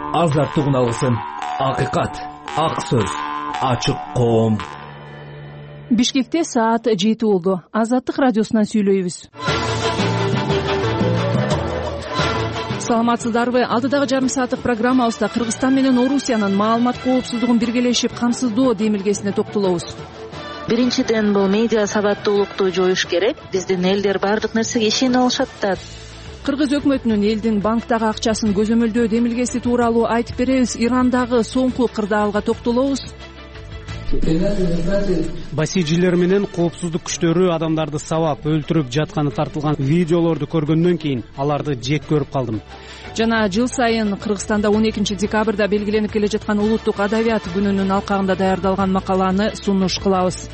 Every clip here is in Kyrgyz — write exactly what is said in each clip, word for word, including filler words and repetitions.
азаттыгын алгысың. Акыйкат, ак сөз, ачык коом. Бишкекте саат жети болду. Азаттык радиосунан сүйлөйбүз. Саламатсыздарбы? Алдыдагы жарым сааттык программабызда Кыргызстан менен Орусиянын маалымат коопсуздугун биргелешип камсыздоо демилгесине токтолобуз. Биринчиден, бул медиа сабаттуулукту жоюш керек. Биздин элдер баардык нерсеге ишене алышат да. Кыргыз өкмөтүнүн элдин банктагы акчасын көзөмөлдөө демилгеси тууралуу айтып беребиз. Ирандагы соңку кырдаалга токтолобуз. Басижилер менен коопсуздук күчтөрү адамдарды сабап өлтүрүп жатканы тартылган видеолорду көргөндөн кийин аларды жек көрүп калдым. Жана жыл сайын Кыргызстанда он экинчи декабрда белгиленип келе жаткан улуттук адабият күнүнүн алкагында даярдалган макаланы сунуш кылабыз.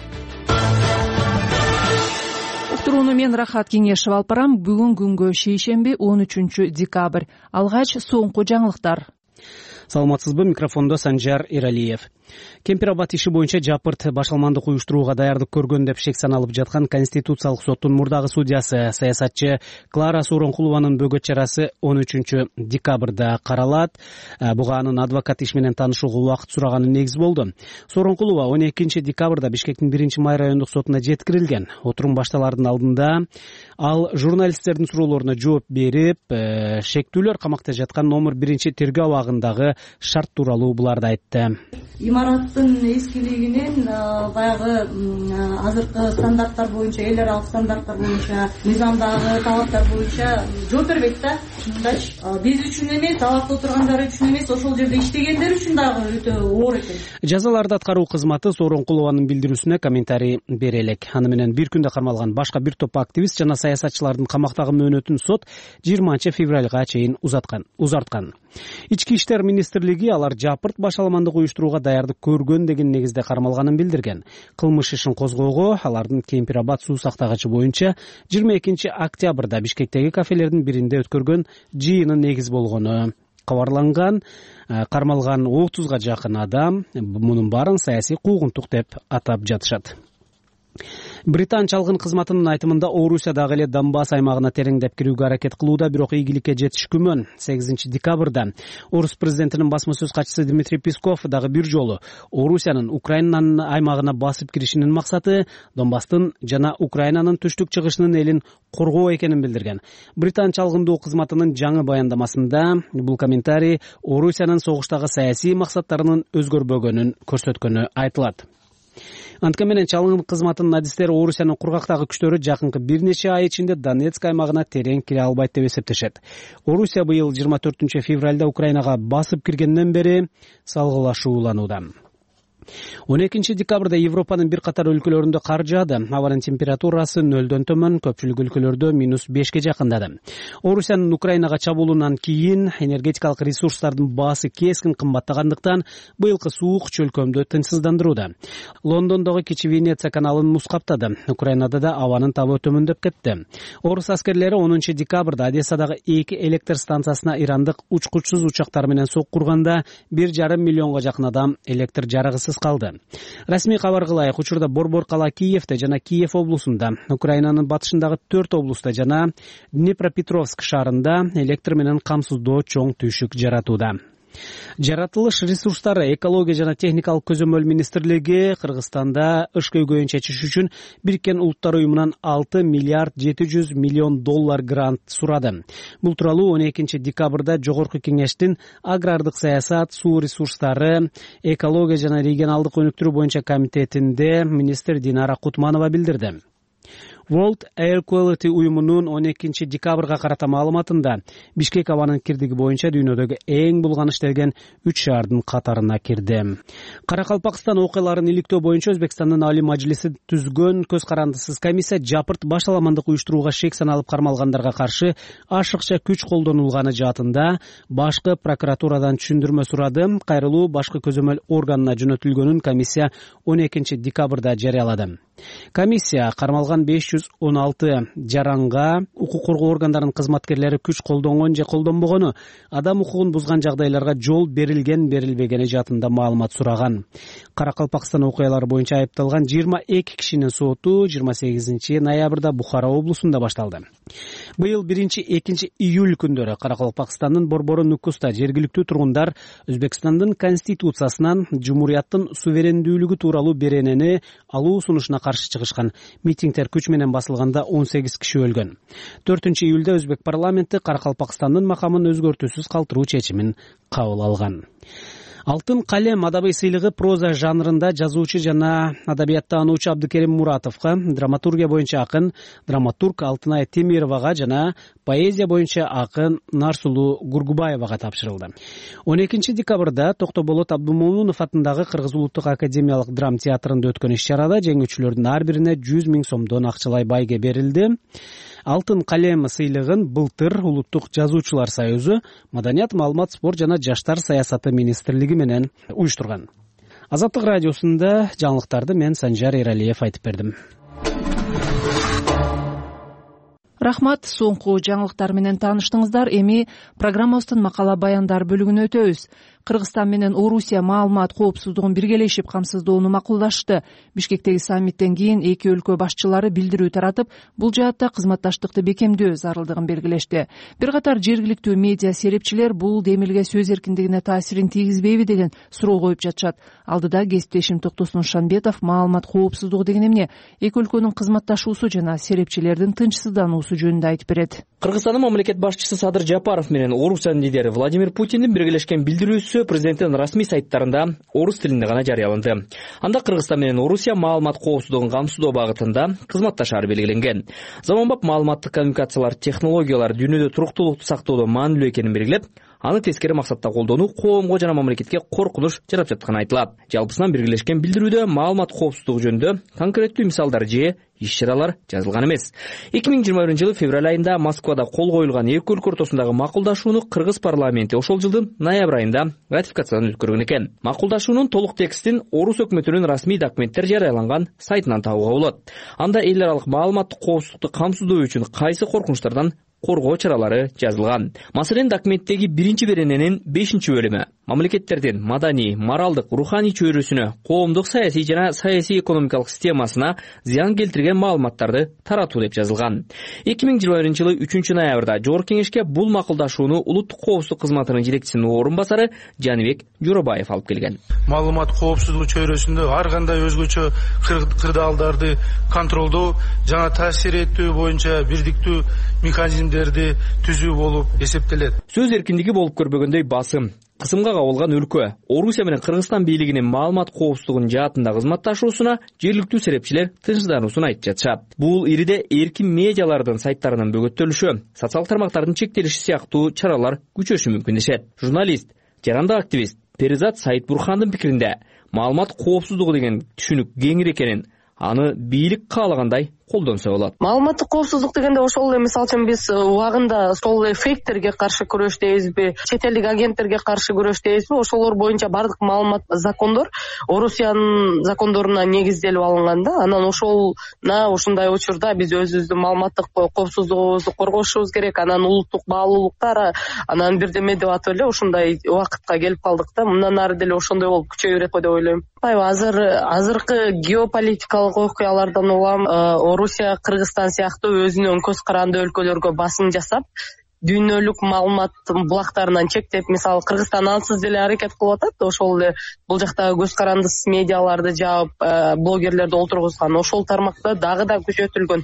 Уктурууну мен Рахат Кеңешев алып барам. Бүгүн күнгө шейшемби он үчүнчү декабрь. Алгач соңку жаңылыктар. Саламатсызбы? Микрофондо Санжар Эралиев. Кемпир-Абад иши боюнча жапырт башалмандык уюштурууга даярдык көргөн деп шек саналып жаткан Конституциялык соттун мурдагы судьясы, саясатчы Клара Сооронкулованын бөгөт чарасы он үчүнчү декабрда каралат. Буга анын адвокат иш менен таанышууга убакыт сураганы негиз болду. Сооронкулова он экинчи декабрда Бишкектин биринчи май райондук сотуна жеткирилген. Отурум башталаардын алдында ал журналисттердин суроолоруна жооп берип, шектүүлөр камакта жаткан номер биринчи тергөө абагындагы шарт тууралуу буларды айтты. Имараттын эскилигинен баягы азыркы стандарттар боюнча, эл аралык стандарттар боюнча, мыйзамдагы талаптар боюнча жооп бербейт да. Чындачы биз үчүн эмес, абакта отургандар үчүн эмес, ошол жерде иштегендер үчүн дагы өтө оор экен. Жазаларды аткаруу кызматы Сооронкулованын билдирүүсүнө комментарий бере элек. Аны менен бир күндө кармалган башка бир топ активист жана саясатчылардын камактагы мөөнөтүн сот жыйырманчы февралга чейин узарткан. Ички иштер министрлиги алар жапырт башаламандык уюштурууга даярдык көргөн деген негизде кармалганын билдирген. Кылмыш ишин козгоого алардын Кемпир-Абад суу сактагычы боюнча жыйырма экинчи октябрда Бишкектеги кафелердин биринде өткөргөн жыйыны негиз болгону кабарланган. Кармалган отузга жакын адам мунун баарын саясий куугунтук деп атап жатышат. Британ чалгын кызматынын айтымында Орусия дагы эле Донбасс аймагына тереңдеп кирүүгө аракет кылууда, бирок ийгиликке жетиш күмөн. сегизинчи декабрда Орус президентинин басма сөз катчысы Дмитрий Песков дагы бир жолу Орусиянын Украинанын аймагына басып киришинин максаты Донбасстын жана Украинанын түштүк чыгышынын элин коргоо экенин билдирген. Британ чалгындоо кызматынын жаңы баяндамасында бул комментарий Орусиянын согуштагы саясий максаттарынын өзгөрбөгөнүн көрсөткөнү айтылат. Анткени менен чалгын кызматынын адистери Орусиянын кургактагы күчтөрү жакынкы бир нече ай ичинде Донецк аймагына терең кире албайт деп эсептешет. Орусия быйыл жыйырма төртүнчү февралда Украинага басып киргенден бери салгылашууланууда. он экинчи декабрда Европанын бир катар өлкөлөрүндө кар жаады. Абанын температурасы нөлдөн төмөн, көпчүлүк өлкөлөрдө минус бешке жакындады. Орусиянын Украинага чабуулунан кийин энергетикалык ресурстардын баасы кескин кымбаттагандыктан быйылкы суук чөлкөмдү тынчсыздандырууда. Лондондогу Кичи Венеция каналын муз каптады. Украинада да абанын табы төмөндөп кетти. Орус аскерлери онунчу декабрда Одессадагы эки электр станциясына ирандык учкучсуз учактар менен соккурганда бир жарым миллионго жакын адам электр жарыгысыз калды. Расмий кабар кылайык, учурда Борбор кала Киевте жана Киев облусунда, Украинанын батышындагы төрт облуста жана Днепропетровск шаарында электр менен камсыздоо чоң түйшүк жаратууда. Жаратылыш ресурстары, экология жана техникалык көзөмөл министрлиги Кыргызстанда ыш көйгөйүн чечиш үчүн Бириккен Улуттар уюмунан алты миллиард жети жүз миллион доллар грант сурады. Бул тууралуу он экинчи декабрда Жогорку Кеңештин агрардык саясат, суу ресурстары, экология жана регионалдык өнүктүрүү боюнча комитетинде министр Динара Кутманова билдирди. World Air Quality уюмунун он экинчи декабрга карата маалыматында Бишкек абанын кирдиги боюнча дүйнөдөгү эң булганыч деген үч шаардын катарына кирди. Каракалпакстан окуяларын иликтөө боюнча Өзбекстандын Али Мажлиси түзгөн көз карандысыз комиссия жапырт башаламандык уюштурууга шек саналып кармалгандарга каршы ашыкча күч колдонулганы жаатында башкы прокуратурадан түшүндүрмө сурады. Кайрылуу башкы көзөмөл органына жөнөтүлгөнүн комиссия он экинчи декабрда жарыялады. Комиссия кармалган беш жүз он алты жаранга укук коргоо органдарынын кызматкерлери күч колдонгон же колдонбогону, адам укугун бузган жагдайларга жол берилген берилбегени жаатында маалымат сураган. Каракалпакстан окуялары боюнча айыпталган жыйырма эки кишинин соту жыйырма сегизинчи ноябрда Бухара облусунда башталды. Быйыл биринчи экинчи июль күндөрү Каракалпакстандын Борбору Нукуста жергиликтүү тургундар Өзбекстандын конституциясынан жумурияттын суверендүүлүгү тууралуу беренени алуу сунушуна каршы чыгышкан. Митингдер күч менен басылганда он сегиз киши өлгөн. төртүнчү июлда Өзбек парламенти Каракалпакстандын макамын өзгөртүүсүз калтыруу чечимин кабыл алган. Алтын калем адабий сыйлыгы проза жанрында жазуучу жана адабияттануучу Абдыкерим Муратовго, драматургия боюнча акын драматург Алтынай Темировага жана поэзия боюнча акын Нарсулуу Гургубаевага тапшырылды. он экинчи декабрда Токтоболот Абдумомунов атындагы Кыргыз улуттук академиялык драма театрында өткөн иш-чарада жеңүүчүлөрдүн ар бирине жүз миң сомдон акчалай байге берилди. Алтын калем сыйлыгын былтыр Улуттук жазуучулар союзу, Маданият, маалымат, спорт жана жаштар саясаты министрлиги менен уюштурган. Азаттык радиосунда жаңылыктарды мен Санжар Эралиев айтып бердим. Рахмат, соңку жаңылыктар менен тааныштыңыздар. Эми программабыздын макала баяндар бөлүгүнө өтөбүз. Кыргызстан менен Орусия маалымат коопсуздугун биргелешип камсыздоону макулдашты. Бишкектеги саммиттен кийин эки өлкө башчылары билдирүү таратып, бул жаатта кызматташтыкты бекемдөө зарылдыгын белгилешти. Бир катар жергиликтүү медиа серепчилер бул демилге сөз эркиндигине таасирин тийгизбейби деген суроо коюп жатышат. Алдыда кесиптешим Токтосун Шанбетов маалымат коопсуздугу деген эмне, эки өлкөнүн кызматташуусу жана серепчилердин тынчсыздануусу жөнүндө айтып берет. Кыргызстандын мамлекет башчысы Садыр Жапаров менен Орусиянын лидери Владимир Путиндин биргелешкен билдирүүсү президенттин расмий сайттарында орус тилинде гана жарыяланды. Анда Кыргызстан менен Орусия маалымат коопсуздугун камсыздоо багытында кызматташары белгиленген. Заманбап маалыматтык коммуникациялар технологиялар дүйнөдө туруктуулукту сактоодо маанилүү экенин белгилеп, аны тескери максатта колдонуу коомго жана мамлекетке коркунуч жарап жатканы айтылат. Жалпысынан биргелешкен билдирүүдө маалымат коопсуздугу жөнүндө конкреттүү мисалдар же иш-чаралар жазылган эмес. эки миң жыйырма биринчи жылы февраль айында Москвада кол коюлган эки өлкө ортосундагы макулдашууну Кыргыз парламенти ошол жылдын ноябрь айында ратификациядан өткөргөн экен. Макулдашуунун толук текстин орус өкмөтүнүн расмий документтер жарыяланган сайтынан табууга болот. Анда эл аралык маалыматтык коопсуздукту камсыздоо үчүн кайсы коркунучтардан коргоо чаралары жазылган. Маселен, документтеги биринчи берененин бешинчи бөлүмү мамлекеттердин маданий, моралдык, руханий чөйрөсүнө, коомдук саясий жана саясий экономикалык системасына зыян келтирген маалыматтарды таратуу деп жазылган. эки миң жыйырма биринчи жылы үчүнчү ноябрда Жогорку кеңешке бул макулдашууну Улуттук коопсуздук кызматынын жетекчисинин орун басары Жаныбек Жоробаев алып келген. Маалымат коопсуздугу чөйрөсүндө ар кандай өзгөчө кырдаалдарды контролдоо жана таасир этүү боюнча бирдиктүү механизмдерди түзүү болуп эсептелет. Сөз эркиндиги болуп көрбөгөндөй басым, кысымга кабылган өлкө Орусия менен Кыргызстан бийлигинин маалымат коопсуздугунун жаатында кызматташуусуна жергиликтүү серепчилер тынчсыздануусун айтып жатышат. Бул ириде эркин медиалардын сайттарынын бөгөттөлүшү, социалдык тармактардын чектелиши сыяктуу чаралар күчөшү мүмкүн дешет. Журналист, жарандык активист Перизат Саитбурхандын пикиринде, маалымат коопсуздугу деген түшүнүк кеңир экенин, аны бийлик каалагандай колдонсо болот. Маалыматтык коопсуздук дегенде ошол эле, мисалы үчүн биз убагында сол эле фейктерге каршы күрөш дейбизби, чет элдик агенттерге каршы күрөш дейбизби, ошолор боюнча бардык маалымат закондор Орусиянын закондоруна негизделип алынган да. Анан ошолна ушундай учурда биз өзүбүздүн маалыматтык коопсуздугубузду коргошубуз керек, анан улуттук баалуулуктар, анан бирдеме деп атып эле ушундай убакытка келип калдык да. Мындан ары деле ошондой болуп күчөйө берет го деп ойлойм. Азыр азыркы геополитикалык окуялардан улам Орусия, Кыргызстан сыяктуу өзүнүн көз каранды өлкөлөргө басым жасап, дүйнөлүк маалымат булактарынан чектеп, мисалы Кыргызстан ансыз деле аракет кылып атат. Ошол эле бул жактагы көз карандысыз медиаларды жаап, блогерлерди олтургузган. Ошол тармакта дагы да күчөтүлгөн,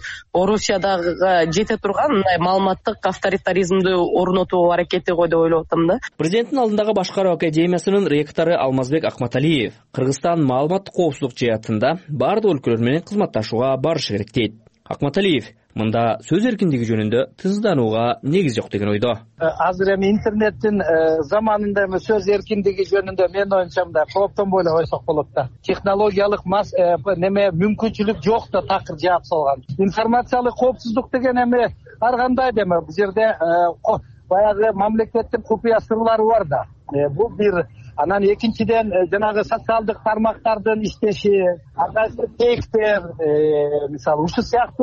Орусиядагы жете турган мындай маалыматтык авторитаризмди орнотуу аракети го деп ойлоп атам да. Президенттин алдындагы башкаруу академиясынын ректору Алмазбек Акматалиев Кыргызстан маалыматтык коопсуздук жаатында бардык өлкөлөр менен кызматташууга барышы керек дейт. Акматалиев мында сөз эркиндиги жөнүндө тынчсызданууга негиз жок деген ойдо. Азыр эми интернеттин заманында эми сөз эркиндиги жөнүндө мен оюмча мындай кооптонбой эле койсок болот да. Технологиялык мас неме мүмкүнчүлүк жок да такыр жаап салган. Информациялык коопсуздук деген эми ар кандай эми бул жерде баягы мамлекеттин купуя сырлары бар да. Бул бир. Анан экинчиден жанагы социалдык тармактардын иштеши, андайсы текстер, мисалы ушул сыяктуу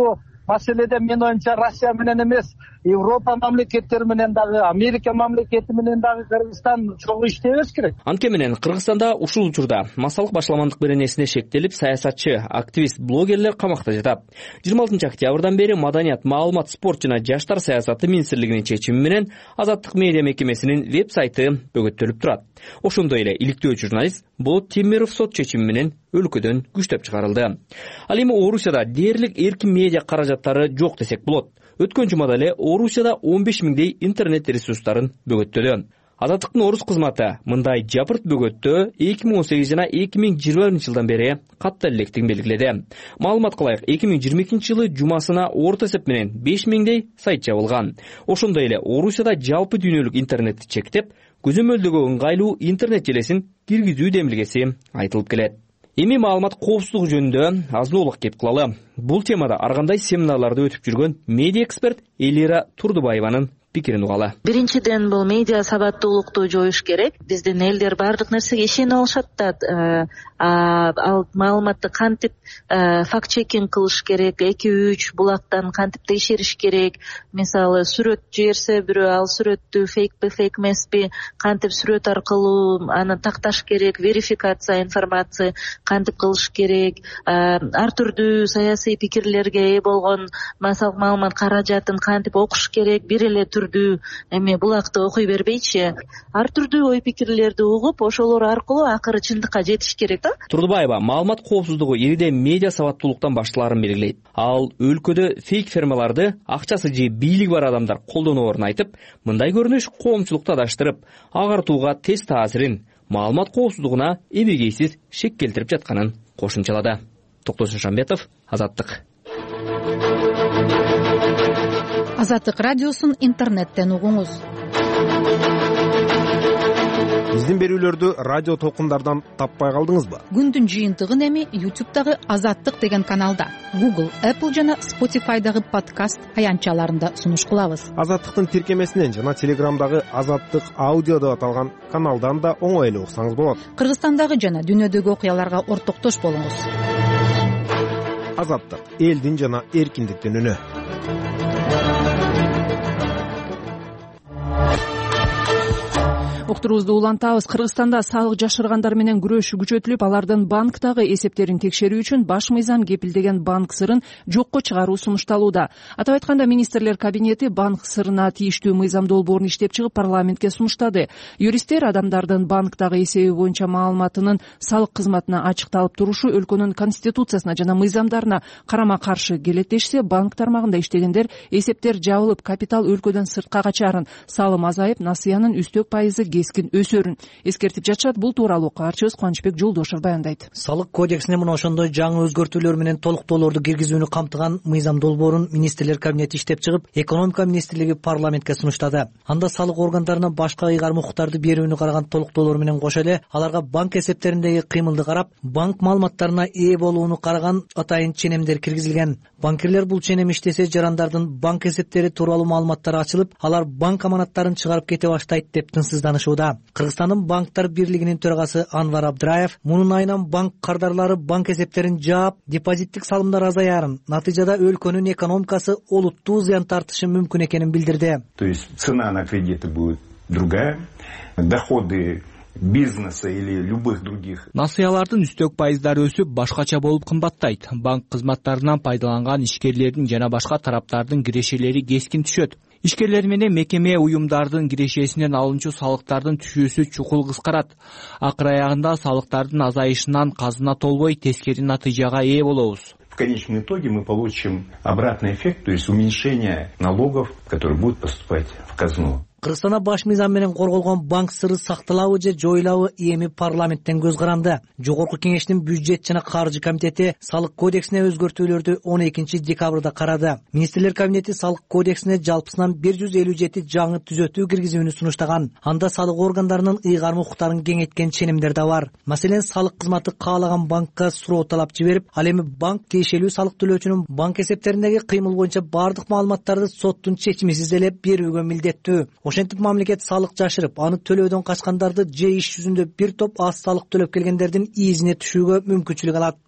маселеде менин оюмча Россия менен эмес, Европа мамлекеттери менен дагы, Америка мамлекети менен дагы Кыргызстан чогуу иштебеш керек. Анткени менен Кыргызстанда ушул учурда массалык башаламандык беренесине шектелип, саясатчы, активист, блогерлер камакта жатат. жыйырма алтынчы октябрдан бери Маданият, маалымат, спорт жана жаштар саясаты министрлигинин чечими менен Азаттык медиа мекемесинин веб-сайты бөгөттөлүп турат. Ошондой эле иликтөө журналист Болот Темиров сот чечими менен өлкөдөн күчтөп чыгарылды. Ал эми Орусияда дээрлик эркин медиа каражаттары жок десек болот. Өткөн жумада эле Орусияда он беш миңдей интернет ресурстарын бөгөттөдү. Азаттыктын орус кызматы мындай жапырт бөгөттө эки миң он сегиз жана эки миң жыйырма биринчи жылдан бери катта электигин белгиледи. Маалыматка ылайык эки миң жыйырма экинчи жылы жумасына орто эсеп менен беш миңдей сайт жабылган. Ошондой эле Орусияда жалпы дүйнөлүк интернетти чектеп, көзөмөлдөгө ыңгайлуу интернет желесин киргизүү демилгеси айтылып келет. Эми маалымат коопсуздугу жөнүндө азыноолук кеп кылалы. Бул темада ар кандай семинарларды өтүп жүргөн медиа эксперт Элира Турдубаеванын пикирин угалы. Биринчиден, бул медиа сабаттуулукту жоюш керек. Биздин элдер баардык нерсеге ишене алышат да, ал маалыматты кантип факт чекинг кылыш керек, эки үч булактан кантип текшериш керек. Мисалы, сүрөт жиберсе бирөө, ал сүрөттү фейкпи, фейк эмеспи, кантип сүрөт аркылуу аны такташ керек, верификация информация кантип кылыш керек, ар түрдүү саясий пикирлерге ээ болгон маалымат каражатын кантип окуш керек, бир эле түрдүү эми булакты окуй бербейчи, ар түрдүү ой пикирлерди угуп, ошолор аркылуу акыры чындыкка жетиш керек да. Турдубаева маалымат коопсуздугу ириде медиа сабаттуулуктан башталарын белгилейт. Ал өлкөдө фейк фермаларды акчасы же бийлиги бар адамдар колдоноорун айтып, мындай көрүнүш коомчулукту адаштырып, агартууга тез таасирин, маалымат коопсуздугуна эбегейсиз шек келтирип жатканын кошумчалады. Токтосун Шамбетов, Азаттык. Азаттык радиосун интернеттен угуңуз. Биздин берүүлөрдү радио толкундардан таппай калдыңызбы? Күндүн жыйынтыгын эми ютубтагы Азаттык деген каналда, Google, Apple жана Spotify'дагы подкаст аянтчаларында сунуш кылабыз. Азаттыктын тиркемесинен жана Телеграмдагы Азаттык аудио деп аталган каналдан да оңой эле уксаңыз болот. Кыргызстандагы жана дүйнөдөгү окуяларга ортоктош болуңуз. Азаттык, элдин жана эркиндиктин үнү. Уктуруубузду улантабыз. Кыргызстанда салык жашыргандар менен күрөшүү күчөтүлүп, алардын банктагы эсептерин текшерүү үчүн баш мыйзам кепилдеген банк сырын жокко чыгаруу сунушталууда. Атап айтканда, министрлер кабинети банк сырына тийиштүү мыйзам долбоорун иштеп чыгып парламентке сунуштады. Юристтер адамдардын банктагы эсеби боюнча маалыматынын салык кызматына ачыкталып турушу өлкөнүн конституциясына жана мыйзамдарына карама-каршы келет дешсе, банк тармагында иштегендер эсептер жабылып, капитал өлкөдөн сыртка качарын, салым азайып, насыянын үстөк пайызы кескин өсөрүн эскертип жатышат. Бул тууралуу каарчыбыз Кубанычбек Жолдошев баяндайт. Салык кодексине мына ошондой жаңы өзгөртүүлөр менен толуктоолорду киргизүүнү камтыган мыйзам долбоорун министрлер кабинети иштеп чыгып, экономика министрлиги парламентке сунуштады. Анда салык органдарына башка ыйгарым укуктарды берүүнү караган толуктоолор менен кошо эле аларга банк эсептериндеги кыймылды карап, банк маалыматтарына ээ болууну караган атайын ченемдер киргизилген. Банкирлер бул ченем иштесе, жарандардын банк эсептери тууралуу маалыматтары ачылып, алар банк аманаттарын чыгарып кете баштайт деп тынчсызданышууда. Кыргызстандын банктар бирлигинин төрагасы Анвар Абдраев мунун айынан банк кардарлары банк эсептерин жаап, депозиттик салымдар азаярын, натыйжада өлкөнүн экономикасы олуттуу зыян тартышы мүмкүн экенин билдирди. То есть цена на кредиты будет другая, доходы бизнеса или любых других. Насыялардын үстөк пайыздары өсүп, башкача болуп кымбаттайт. Банк кызматтарынан пайдаланган ишкерлердин жана башка тараптардын кирешелери кескин түшөт. Ишкерлер менен мекеме уюмдардын кирешесинен алынчу салыктардын түшүүсү чукул кыскарат. Акыр аягында салыктардын азайышынан казына толбой, тескери натыйжага ээ болобуз. В конечном итоге мы получим обратный эффект, то есть уменьшение налогов, которые будут поступать в казну. Кыргызстанда баш мыйзам менен корголгон банк сыры сакталабы же жоюлабы эми парламенттен көз каранды. Жогорку кеңештин бюджет жана каржы комитети салык кодексине өзгөртүүлөрдү он экинчи декабрда карады. Министрлер кабинети салык кодексине жалпысынан бир жүз элүү жети жаңы түзөтүү киргизүүнү сунуштаган. Анда салык органдарынын ыйгарым укуктарын кеңейткен ченемдер да бар. Маселен, салык кызматы каалаган банкка суроо талап жиберип, ал эми банк тиешелүү салык төлөөчүнүн банк эсептериндеги кыймыл боюнча бардык маалыматтарды соттун чечимисиз эле берүүгө милдеттүү. Ошентип мамлекет салык жашырып, аны төлөөдөн качкандарды же иш жүзүндө бир топ аз салык төлөп келгендердин изине түшүүгө мүмкүнчүлүк алат.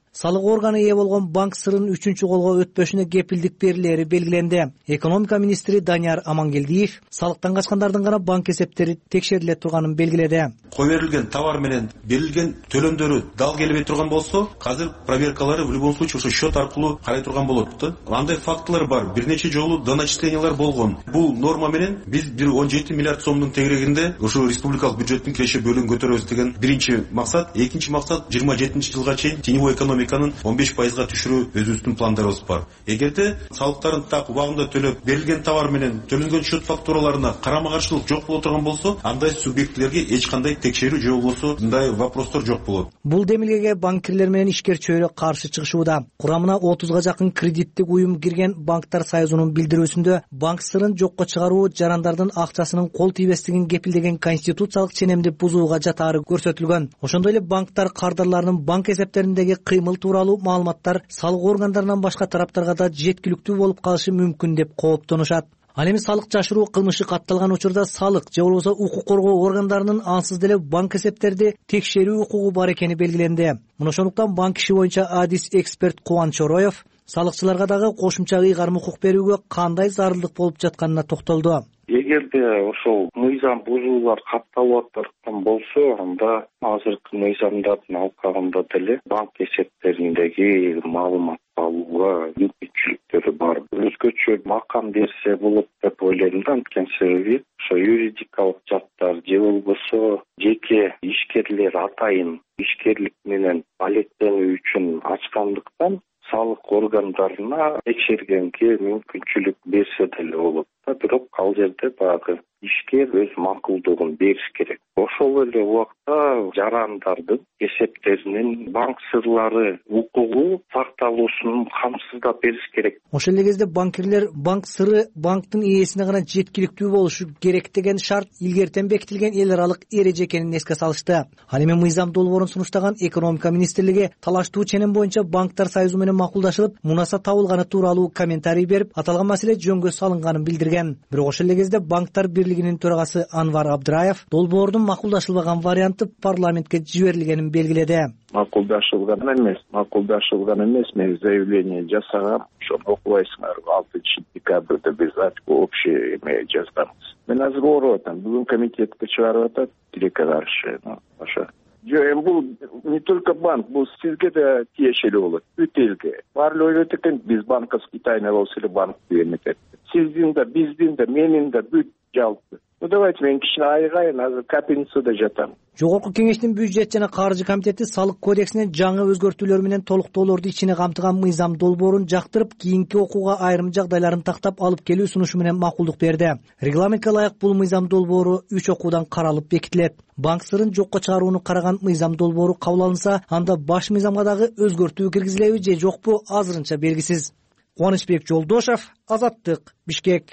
салык органы ээ болгон банк сырынын үчүнчү колго өтпөшүнө кепилдик берилери белгиленди. Экономика министри Данияр Амангелдиев салыктан качкандардын гана банк эсептери текшериле турганын белгиледи. Кой берилген товар менен берилген төлөмдөрү дал келбей турган болсо, азыр проверкалары в любом случае ошо счет аркылуу карай турган болот да. Андай фактылар бар. Бир нече жолу доначислениялар болгон. Бул норма менен биз бир он жети миллиард сомдун тегерегинде ошо республикалык бюджеттин киреше бөлүгүн көтөрөбүз деген биринчи максат. Экинчи максат жыйырма жетинчи жылга чейин теневой экономиканын он беш пайызга түшүрүү өзүбүздүн пландарыбыз бар. Эгерде салыктарын так убагында төлөп, берилген товар менен төлөнгөн счет фактураларына карама каршылык жок боло турган болсо, андай субъектилерге эч кандай текшерүү же болбосо мындай вопростор жок болот. Бул демилгеге банкирлер менен ишкер чөйрө каршы чыгышууда. Курамына отузга жакын кредиттик уюм кирген Банктар союзунун билдирүүсүндө банк сырын жокко чыгаруу жарандардын акчасынын кол тийбестигин кепилдеген конституциялык ченемди бузууга жатаары көрсөтүлгөн. Ошондой эле банктар кардарларынын банк эсептериндеги кыймыл тууралуу маалыматтар салык органдарынан башка тараптарга да жеткиликтүү болуп калышы мүмкүн деп кооптонушат. Ал эми салык жашыруу кылмышы катталган учурда салык же болбосо укук коргоо органдарынын ансыз деле банк эсептерди текшерүү укугу бар экени белгиленди. Мына ошондуктан банк иши боюнча адис эксперт Кубан Чороев салыкчыларга дагы кошумча ыйгарым укук берүүгө кандай зарылдык болуп жатканына токтолду. Эгерде ошол мыйзам бузуулар катталып аткан болсо, анда азыркы мыйзамдардын алкагында деле банк эсептериндеги маалымат алууга мүмкүнчүлүктөрү бар. Өзгөчө макам берсе болот деп ойлойм да, анткени себеби ошо юридикалык жаттар же болбосо жеке ишкерлер атайын ишкерлик менен алектенүү үчүн ачкандыктан салык органдарына текшергенге мүмкүнчүлүк берсе деле болот. Бирок ал жерде баягы ишкер өз макулдугун бериш керек. Ошол эле убакта жарандардын эсептеринин банк сырлары укугу сакталуусун камсыздап бериш керек. Ошол эле кезде банкирлер банк сыры банктын ээсине гана жеткиликтүү болушу керек деген шарт илгертен бекитилген эл аралык эреже экенин эске салышты. Ал эми мыйзам долбоорун сунуштаган экономика министрлиги талаштуу ченем боюнча банктар союзу менен макулдашылып, мунаса табылганы тууралуу комментарий берип, аталган маселе жөнгө салынганын билдирген. Бирок ошол эле кезде банктар бирлигинин төрагасы Анвар Абдыраев долбоордун макулдашылбаган варианты парламентке жиберилгенин белгиледи. Макулдашылган эмес, макулдашылган эмес, мен заявление жасагам. Ошону окубайсыңар. алтынчы декабрда биз общий эме жазганбыз. Мен азыр ооруп атам. Бүгүн комитетке чыгарып атат, тилекке каршы. Ошо. Жок, эми бул не только банк, бул сизге да тиешелүү болот. Бүт элге. Баары ойлойт экен, биз банковский тайна болсо эле банк деген экен. Сиздин да, биздин да, менин да бүт жалпы. Ну давайте мен кичине айгайын, азыр капельницада жатам. Жогорку кеңештин бюджет жана каржы комитети салык кодексине жаңы өзгөртүүлөр менен толуктоолорду ичине камтыган мыйзам долбоорун жактырып, кийинки окууга айрым жагдайларын тактап алып келүү сунушу менен макулдук берди. Регламентке ылайык бул мыйзам долбоору үч окуудан каралып бекитилет. Банк сырын жокко чыгарууну караган мыйзам долбоору кабыл алынса, анда баш мыйзамга дагы өзгөртүү киргизилеби же жокпу азырынча белгисиз. Кубанычбек Жолдошев, Азаттык, Бишкек.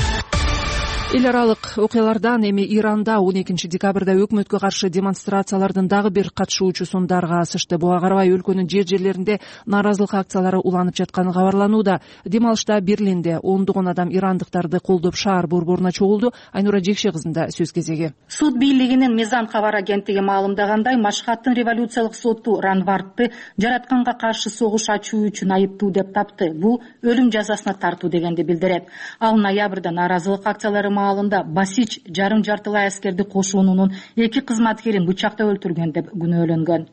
Эл аралык окуялардан эми Иранда он экинчи декабрда өкмөткө каршы демонстрациялардын дагы бир катышуучусун дарга асышты. Буга карабай өлкөнүн жер жерлеринде нааразылык акциялары уланып жатканы кабарланууда. Дем алышта Берлинде ондогон адам ирандыктарды колдоп шаар борборуна чогулду. Айнура Жекше кызында сөз кезеги. Суд бийлигинин Мизан кабар агенттиги маалымдагандай, Машхаттын революциялык соту Ранвардты жаратканга каршы согуш ачуу үчүн айыптуу деп тапты. Бул өлүм жазасына тартуу дегенди билдирет. Ал ноябрда нааразылык акциялары маалында Басич жарым жартылай аскерди кошуунунун эки кызматкерин бычакта өлтүргөн деп күнөөлөнгөн.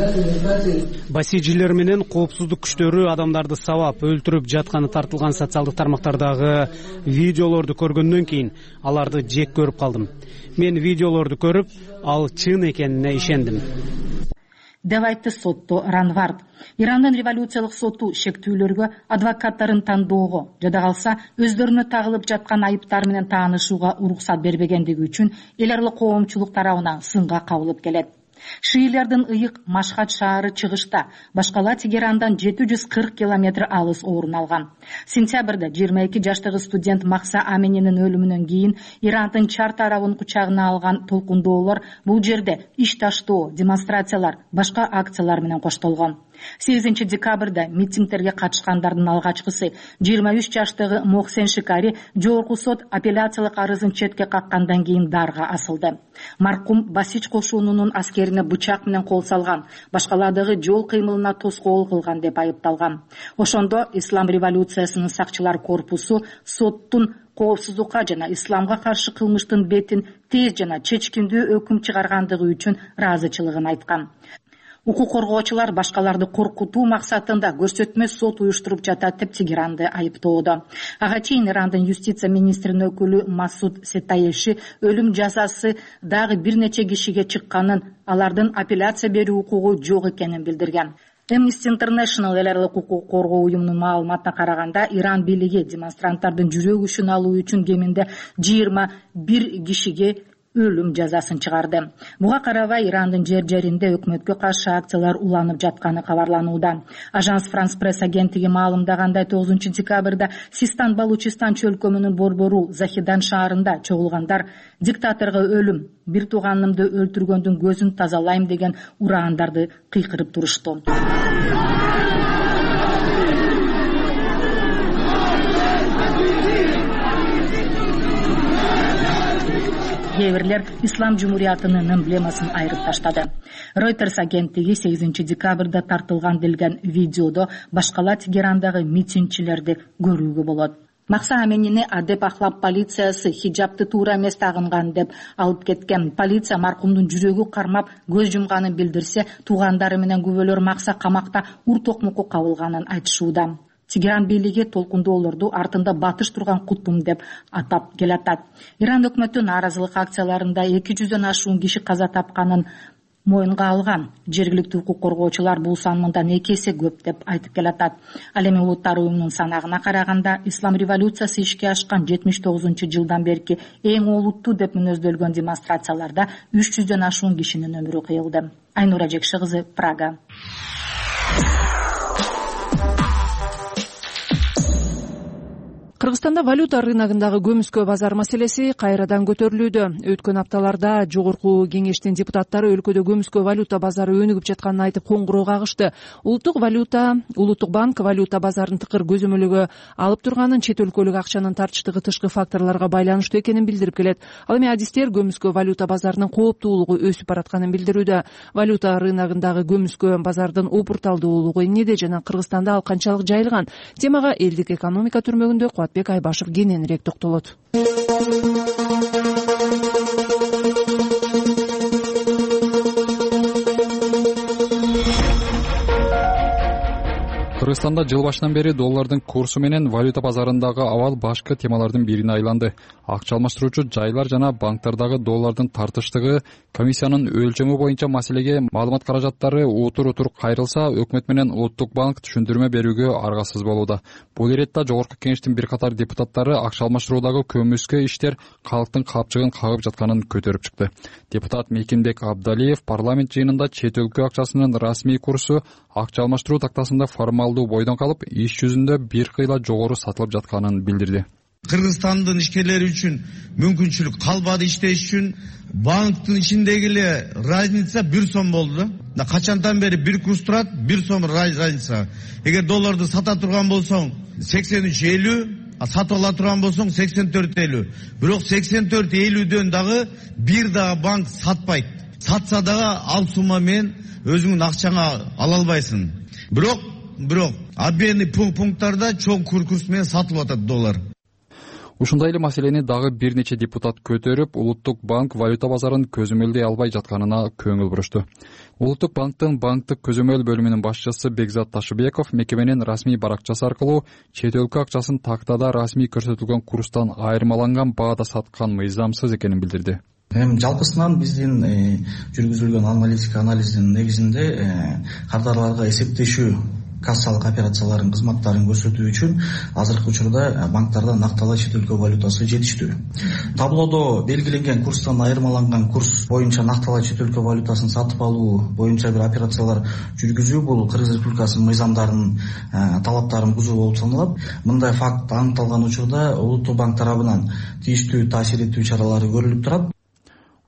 Басижилер менен коопсуздук күчтөрү адамдарды сабап өлтүрүп жатканы тартылган социалдык тармактардагы видеолорду көргөндөн кийин аларды жек көрүп калдым. Мен видеолорду көрүп, ал чын экенине ишендим деп айтты сотто Ранвард. Ирандын революциялык соту шектүүлөргө, адвокаттарын тандоого жада калса өздөрүнө тагылып жаткан айыптар менен таанышууга уруксат бербегендиги үчүн эл аралык коомчулук тарабынан сынга кабылып келет. Шиилердин ыйык Машхат шаары чыгышта, башкала Тегерандан жети жүз кырк километр алыс орун алган. Сентябрда жыйырма эки жаштагы студент Макса Аменинин өлүмүнөн кийин Ирандын чар тарабын кучагына алган толкундоолор бул жерде иш таштоо, демонстрациялар, башка акциялар менен коштолгон. сегизинчи декабрда митингдерге катышкандардын алгачкысы жыйырма үч жаштагы Мохсен Шикари жогорку сот апелляциялык арызын четке каккандан кийин дарга асылды. Маркум Басич кошунунун аскерине бычак менен кол салган, башкалардагы жол кыймылына тоскоол кылган деп айыпталган. Ошондо Ислам революциясынын сакчылар корпусу соттун коопсуздукка жана исламга каршы кылмыштын бетин тез жана чечкиндүү өкүм чыгаргандыгы үчүн ыраазычылыгын айткан. Укук коргоочулар башкаларды коркутуу максатында көрсөтмө сот уюштуруп жатат деп Тегеранды айыптоодо. Ага чейин Ирандын юстиция министринин өкүлү Масуд Сетаеши өлүм жазасы дагы бир нече кишиге чыкканын, алардын апелляция берүү укугу жок экенин билдирген. Amnesty International эл аралык укук коргоо уюмунун маалыматына караганда, Иран бийлиги демонстранттардын жүрөк учун алуу үчүн кеминде жыйырма бир кишиге өлүм жазасын чыгарды. Буга карабай Ирандын жер жеринде өкмөткө каршы акциялар уланып жатканы кабарланууда. Ажанс Франс пресс агенттиги маалымдагандай, тогузунчу декабрда Систан Балучистан чөлкөмүнүн борбору Захидан шаарында чогулгандар диктаторго өлүм, бир тууганымды өлтүргөндүн көзүн тазалайм деген ураандарды кыйкырып турушту. Кээ бирлер Ислам жумуриятынын эмблемасын айырып таштады. Reuters агенттиги сегизинчи декабрда тартылган делген видеодо башкала Тегерандагы митингчилерди көрүүгө болот. Макса Аменини адеп ахлап полициясы хиджабты туура эмес тагынган деп алып кеткен. Полиция маркумдун жүрөгү кармап көз жумганын билдирсе, туугандары менен күбөлөр Макса камакта ур токмокко кабылганын айтышууда. Тегеран бийлиги толкундоолорду артында батыш турган кутбум деп атап келатат. Иран өкмөтү нааразылык акцияларында эки жүздөн ашуун киши каза тапканын моюнга алган. Жергиликтүү укук коргоочулар бул сан мындан эки эсе көп деп айтып келатат. Ал эми улуттар уюмунун санагына караганда, ислам революциясы ишке ашкан жетимиш тогузунчу жылдан берки эң олуттуу деп мүнөздөлгөн демонстрацияларда үч жүздөн ашуун кишинин өмүрү кыйылды. Айнура Жекши кызы, Прага. Кыргызстанда валюта рыногундагы көмүскө базар маселеси кайрадан көтөрүлүүдө. Өткөн апталарда жогорку кеңештин депутаттары өлкөдө көмүскө валюта базары өнүгүп жатканын айтып коңгуроо кагышты. Улуттук валюта, Улуттук банк валюта базарын тыкыр көзөмөлгө алып турганын, чет өлкөлүк акчанын тартыштыгы тышкы факторлорго байланыштуу экенин билдирип келет. Ал эми адистер көмүскө валюта базарынын кооптуулугу өсүп баратканын билдирүүдө. Валюта рыногундагы көмүскө базардын опурталдуулугу эмнеде жана Кыргызстанда ал канчалык жайылган? Темага элдик экономика түрмөгүндө Бек Айбашев кененирээк токтолот. Кыргызстанда жыл башынан бери доллардын курсу менен валюта базарындагы абал башкы темалардын бирине айланды. Акча алмаштыруучу жайлар жана банктардагы доллардын тартыштыгы комиссиянын өлчөмү боюнча маселеге маалымат каражаттары утур-утур кайрылса, өкмөт менен Улуттук банк түшүндүрмө берүүгө аргасыз болууда. Бул иретте жогорку кеңештин бир катар депутаттары акча алмаштыруудагы көмүскө иштер калктын капчыгын кагып жатканын көтөрүп чыкты. Депутат Мекимбек Абдалиев парламент жыйынында чет өлкө акчасынын расмий курсу акча алмаштыруу тактасында формалдуу бойдон калып, иш жүзүндө бир кыйла жогору сатылып жатканын билдирди. Кыргызстандын ишкерлери үчүн мүмкүнчүлүк калбады иштеш үчүн. Банктын ичиндеги эле разница бир сом болду. Качантан бери бир курс турат, бир сом разница. Эгер долларды сата турган болсоң сексен үч элүү, а сатып ала турган болсоң сексен төрт элүү. Бирок сексен төрт элүүдөн дагы бир дагы банк сатпайт. Сатса дагы ал сумма менен өзүңүн акчаңа ала албайсың. Бирок, бирок обменный пункттарда чоң курс менен сатылып атат доллар. Ушундай эле маселени дагы бир нече депутат көтөрүп, Улуттук банк валюта базарын көзөмөлдөй албай жатканына көңүл бурушту. Улуттук банктын банктык көзөмөл бөлүмүнүн башчысы Бекзат Ташыбеков мекеменин расмий баракчасы аркылуу чет өлкө акчасын тактада расмий көрсөтүлгөн курстан айырмаланган баада саткан мыйзамсыз экенин билдирди. Эми жалпысынан биздин жүргүзүлгөн аналитика анализдин негизинде кардарларга эсептешүү кассалык операцияларын кызматтарын көрсөтүү үчүн азыркы учурда банктарда накталай чет өлкө валютасы жетиштүү. Таблодо белгиленген курстан айырмаланган курс боюнча накталай чет өлкө валютасын сатып алуу боюнча бир операциялар жүргүзүү бул Кыргыз Республикасынын мыйзамдарынын талаптарын бузуу болуп саналат. Мындай факт аныкталган учурда Улуттук банк тарабынан тийиштүү таасир этүү чаралары көрүлүп турат.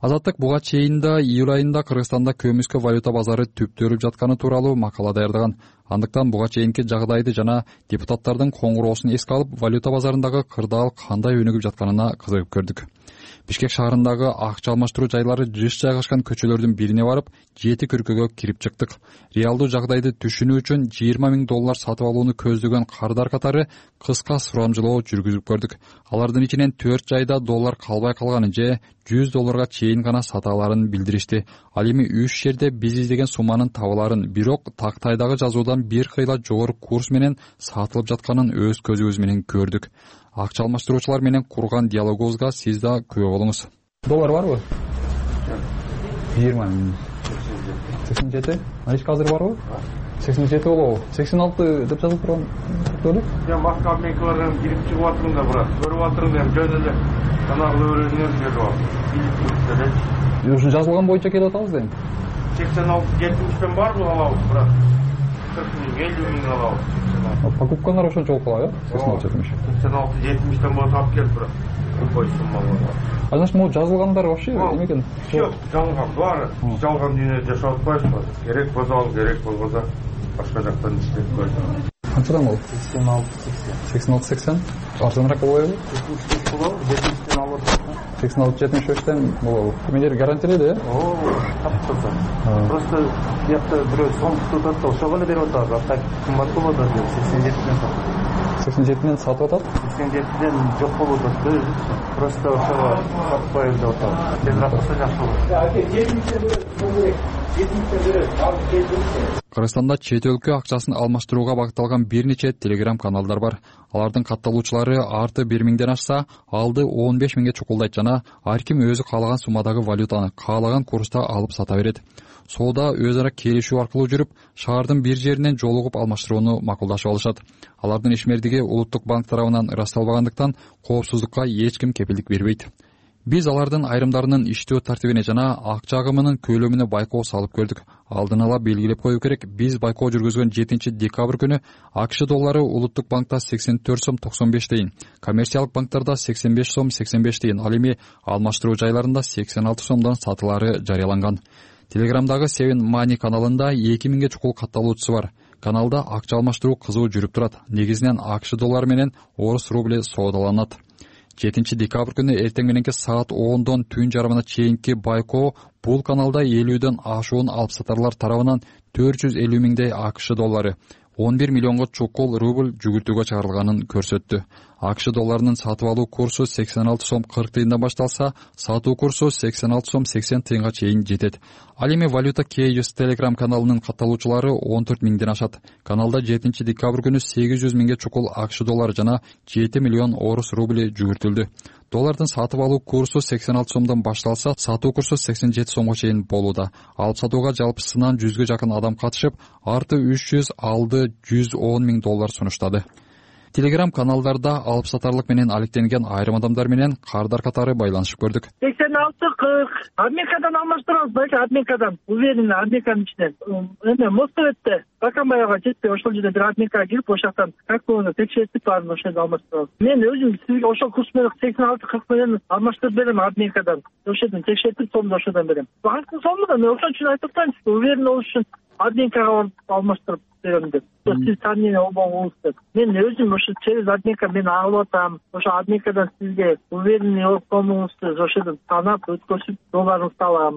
Азаттык буга чейин да июль айында Кыргызстанда көмүскө валюта базары түптөлүп жатканы тууралуу макала даярдаган. Андыктан буга чейинки жагдайды жана депутаттардын коңгуроосун эске алып, валюта базарындагы кырдаал кандай өнүгүп жатканына кызыгып көрдүк. Бишкек шаарындагы акча алмаштыруу жайлары жыш жайгашкан көчөлөрдүн бирине барып, жети күркөгө кирип чыктык. Реалдуу жагдайды түшүнүү үчүн жыйырма миң доллар сатып алууну көздөгөн кардар катары кыска сурамжылоо жүргүзүп көрдүк. Алардын ичинен төрт жайда доллар калбай калганын же жүз долларга чейин гана сата аларын билдиришти. Ал эми үч жерде биз издеген сумманын табыларын, бирок тактайдагы жазуудан бир кыйла жогору курс менен сатылып жатканын өз көзүбүз менен көрдүк. Акча алмаштыруучулар менен курган диалогубузга сиз да күбө болуңуз. Доллар барбы? жыйырма миң. сексен жети. Наличка азыр барбы? сексен жети болобу? сексен алты деп жазылып турган белек. Мен башка обменкалардан кирип чыгып атырмын да, бирок көрүп атырмын, эми жөн эле жанагы өрөөнөн берип алып. Ушун жазылган боюнча келип атабыз дейм. сексен алты жетимиштен барбы алабыз, бирок кырк миң, элүү миң алабыз. Покупкалар ошончо болуп калат, э? сексен алты жетимиш. сексен алты жетимиштен болсо алып келип бирок көпөй сумма болот. А значит, могу жазылгандар вообще эме экен? Жок, жазылган баары. Жалган дүйнөдө жашап атпайбызбы? Керек болсо ал, керек болбосо башка жактан иштеп көрсөң. Канчадан болот? сексен алты сексен. сексен алты сексен. Арзаныраак болобу? жетимиш беш болобу, жетимиштен алып атат. сексен алты жетимиш бештен болобу. Эмелер гарантиялайды, э? Ооба, тапчырса. Просто бияқта бирөө сом тутуп атат, ошого эле берип атат. А так кымбат болот деп сексен жетиден сатат. сексен жетиден сатып атат? сексен жетиден жок болуп атат. Просто ошого сатпайбыз деп атат. Тезирээк болсо жакшы болот. Кыргызстанда чет өлкө акчасын алмаштырууга багытталган бир нече телеграм каналдар бар. Алардын катталуучулары арты бир миңден ашса, алды он беш миңге чукулдайт жана ар ким өзү каалаган суммадагы валютаны каалаган курста алып сата берет. Соода өз ара келишүү аркылуу жүрүп, шаардын бир жеринен жолугуп алмаштырууну макулдашып алышат. Алардын ишмердиги Улуттук банк тарабынан ырасталбагандыктан коопсуздукка эч ким кепилдик бербейт. Биз алардын айрымдарынын иштөө тартибине жана акча агымынын көлөмүнө байкоо салып көрдүк. Алдын ала белгилеп коюу керек, биз байкоо жүргүзгөн жетинчи декабрь күнү АКШ доллары Улуттук банкта сексен төрт сом токсон беш тыйын, коммерциялык банктарда сексен беш сом сексен беш тыйын, ал эми алмаштыруу жайларында сексен алты сомдон сатылары жарыяланган. Телеграмдагы Seven Money каналында эки миңге чукул катталуучусу бар. Каналда акча алмаштыруу кызуу жүрүп турат. Негизинен АКШ доллары менен орус рубли соодаланат. жетинчи декабрь күнү эртең мененки саат ондон түн жарымына чейинки байкоо бул каналда элүүдөн ашуун алып сатарлар тарабынан төрт жүз элүү миңдей АКШ доллары, он бир миллионго чукул рубль жүгүртүүгө чыгарылганын көрсөттү. АКШ долларынын сатып алуу курсу сексен алты сом кырк тыйындан башталса, сатуу курсу сексен алты сом сексен тыйынга чейин жетет. Ал эми валюта Кейс Telegram каналынын катталуучулары он төрт миңден ашат. Каналда жетинчи декабрь күнү сегиз жүз миңге чукул АКШ доллары жана жети миллион орус рубли жүгүртүлдү. Доллардын сатып алуу курсу сексен алты сомдон башталса, сатуу курсу сексен жети сомго чейин болууда. Алып сатууга жалпысынан жүзгө жакын адам катышып, арты үч жүз, алды жүз он миң доллар сунуштады. Телеграм каналдарда алып сатарлык менен алектенген айрым адамдар менен кардар катары байланышып көрдүк. сексен алты кырк. Обменкадан алмаштырабыз, байка обменкадан. Уверенно обменканын ичинен. Эме Москваде Бакамбаяга жетпей ошол жерде бир обменкага кирип, ошол жактан картаны текшертип баарын ошол жерде алмаштырабыз. Мен өзүм сизге ошол курс менен сексен алты кырк менен алмаштырып берем обменкадан. Ошол жерден текшертип, сомду ошодон берем. Банктын сому да мен ошон үчүн айтып атам, уверенно болуш үчүн обменкага барып алмаштырып берем деп. Сиз сомнение болбоңуз деп. Мен өзүм ошо через обменка мен алып атам. Ошо обменкадан сизге уверенный болуп колуңузду ошодон санап өткөрүп долларыңызды алам.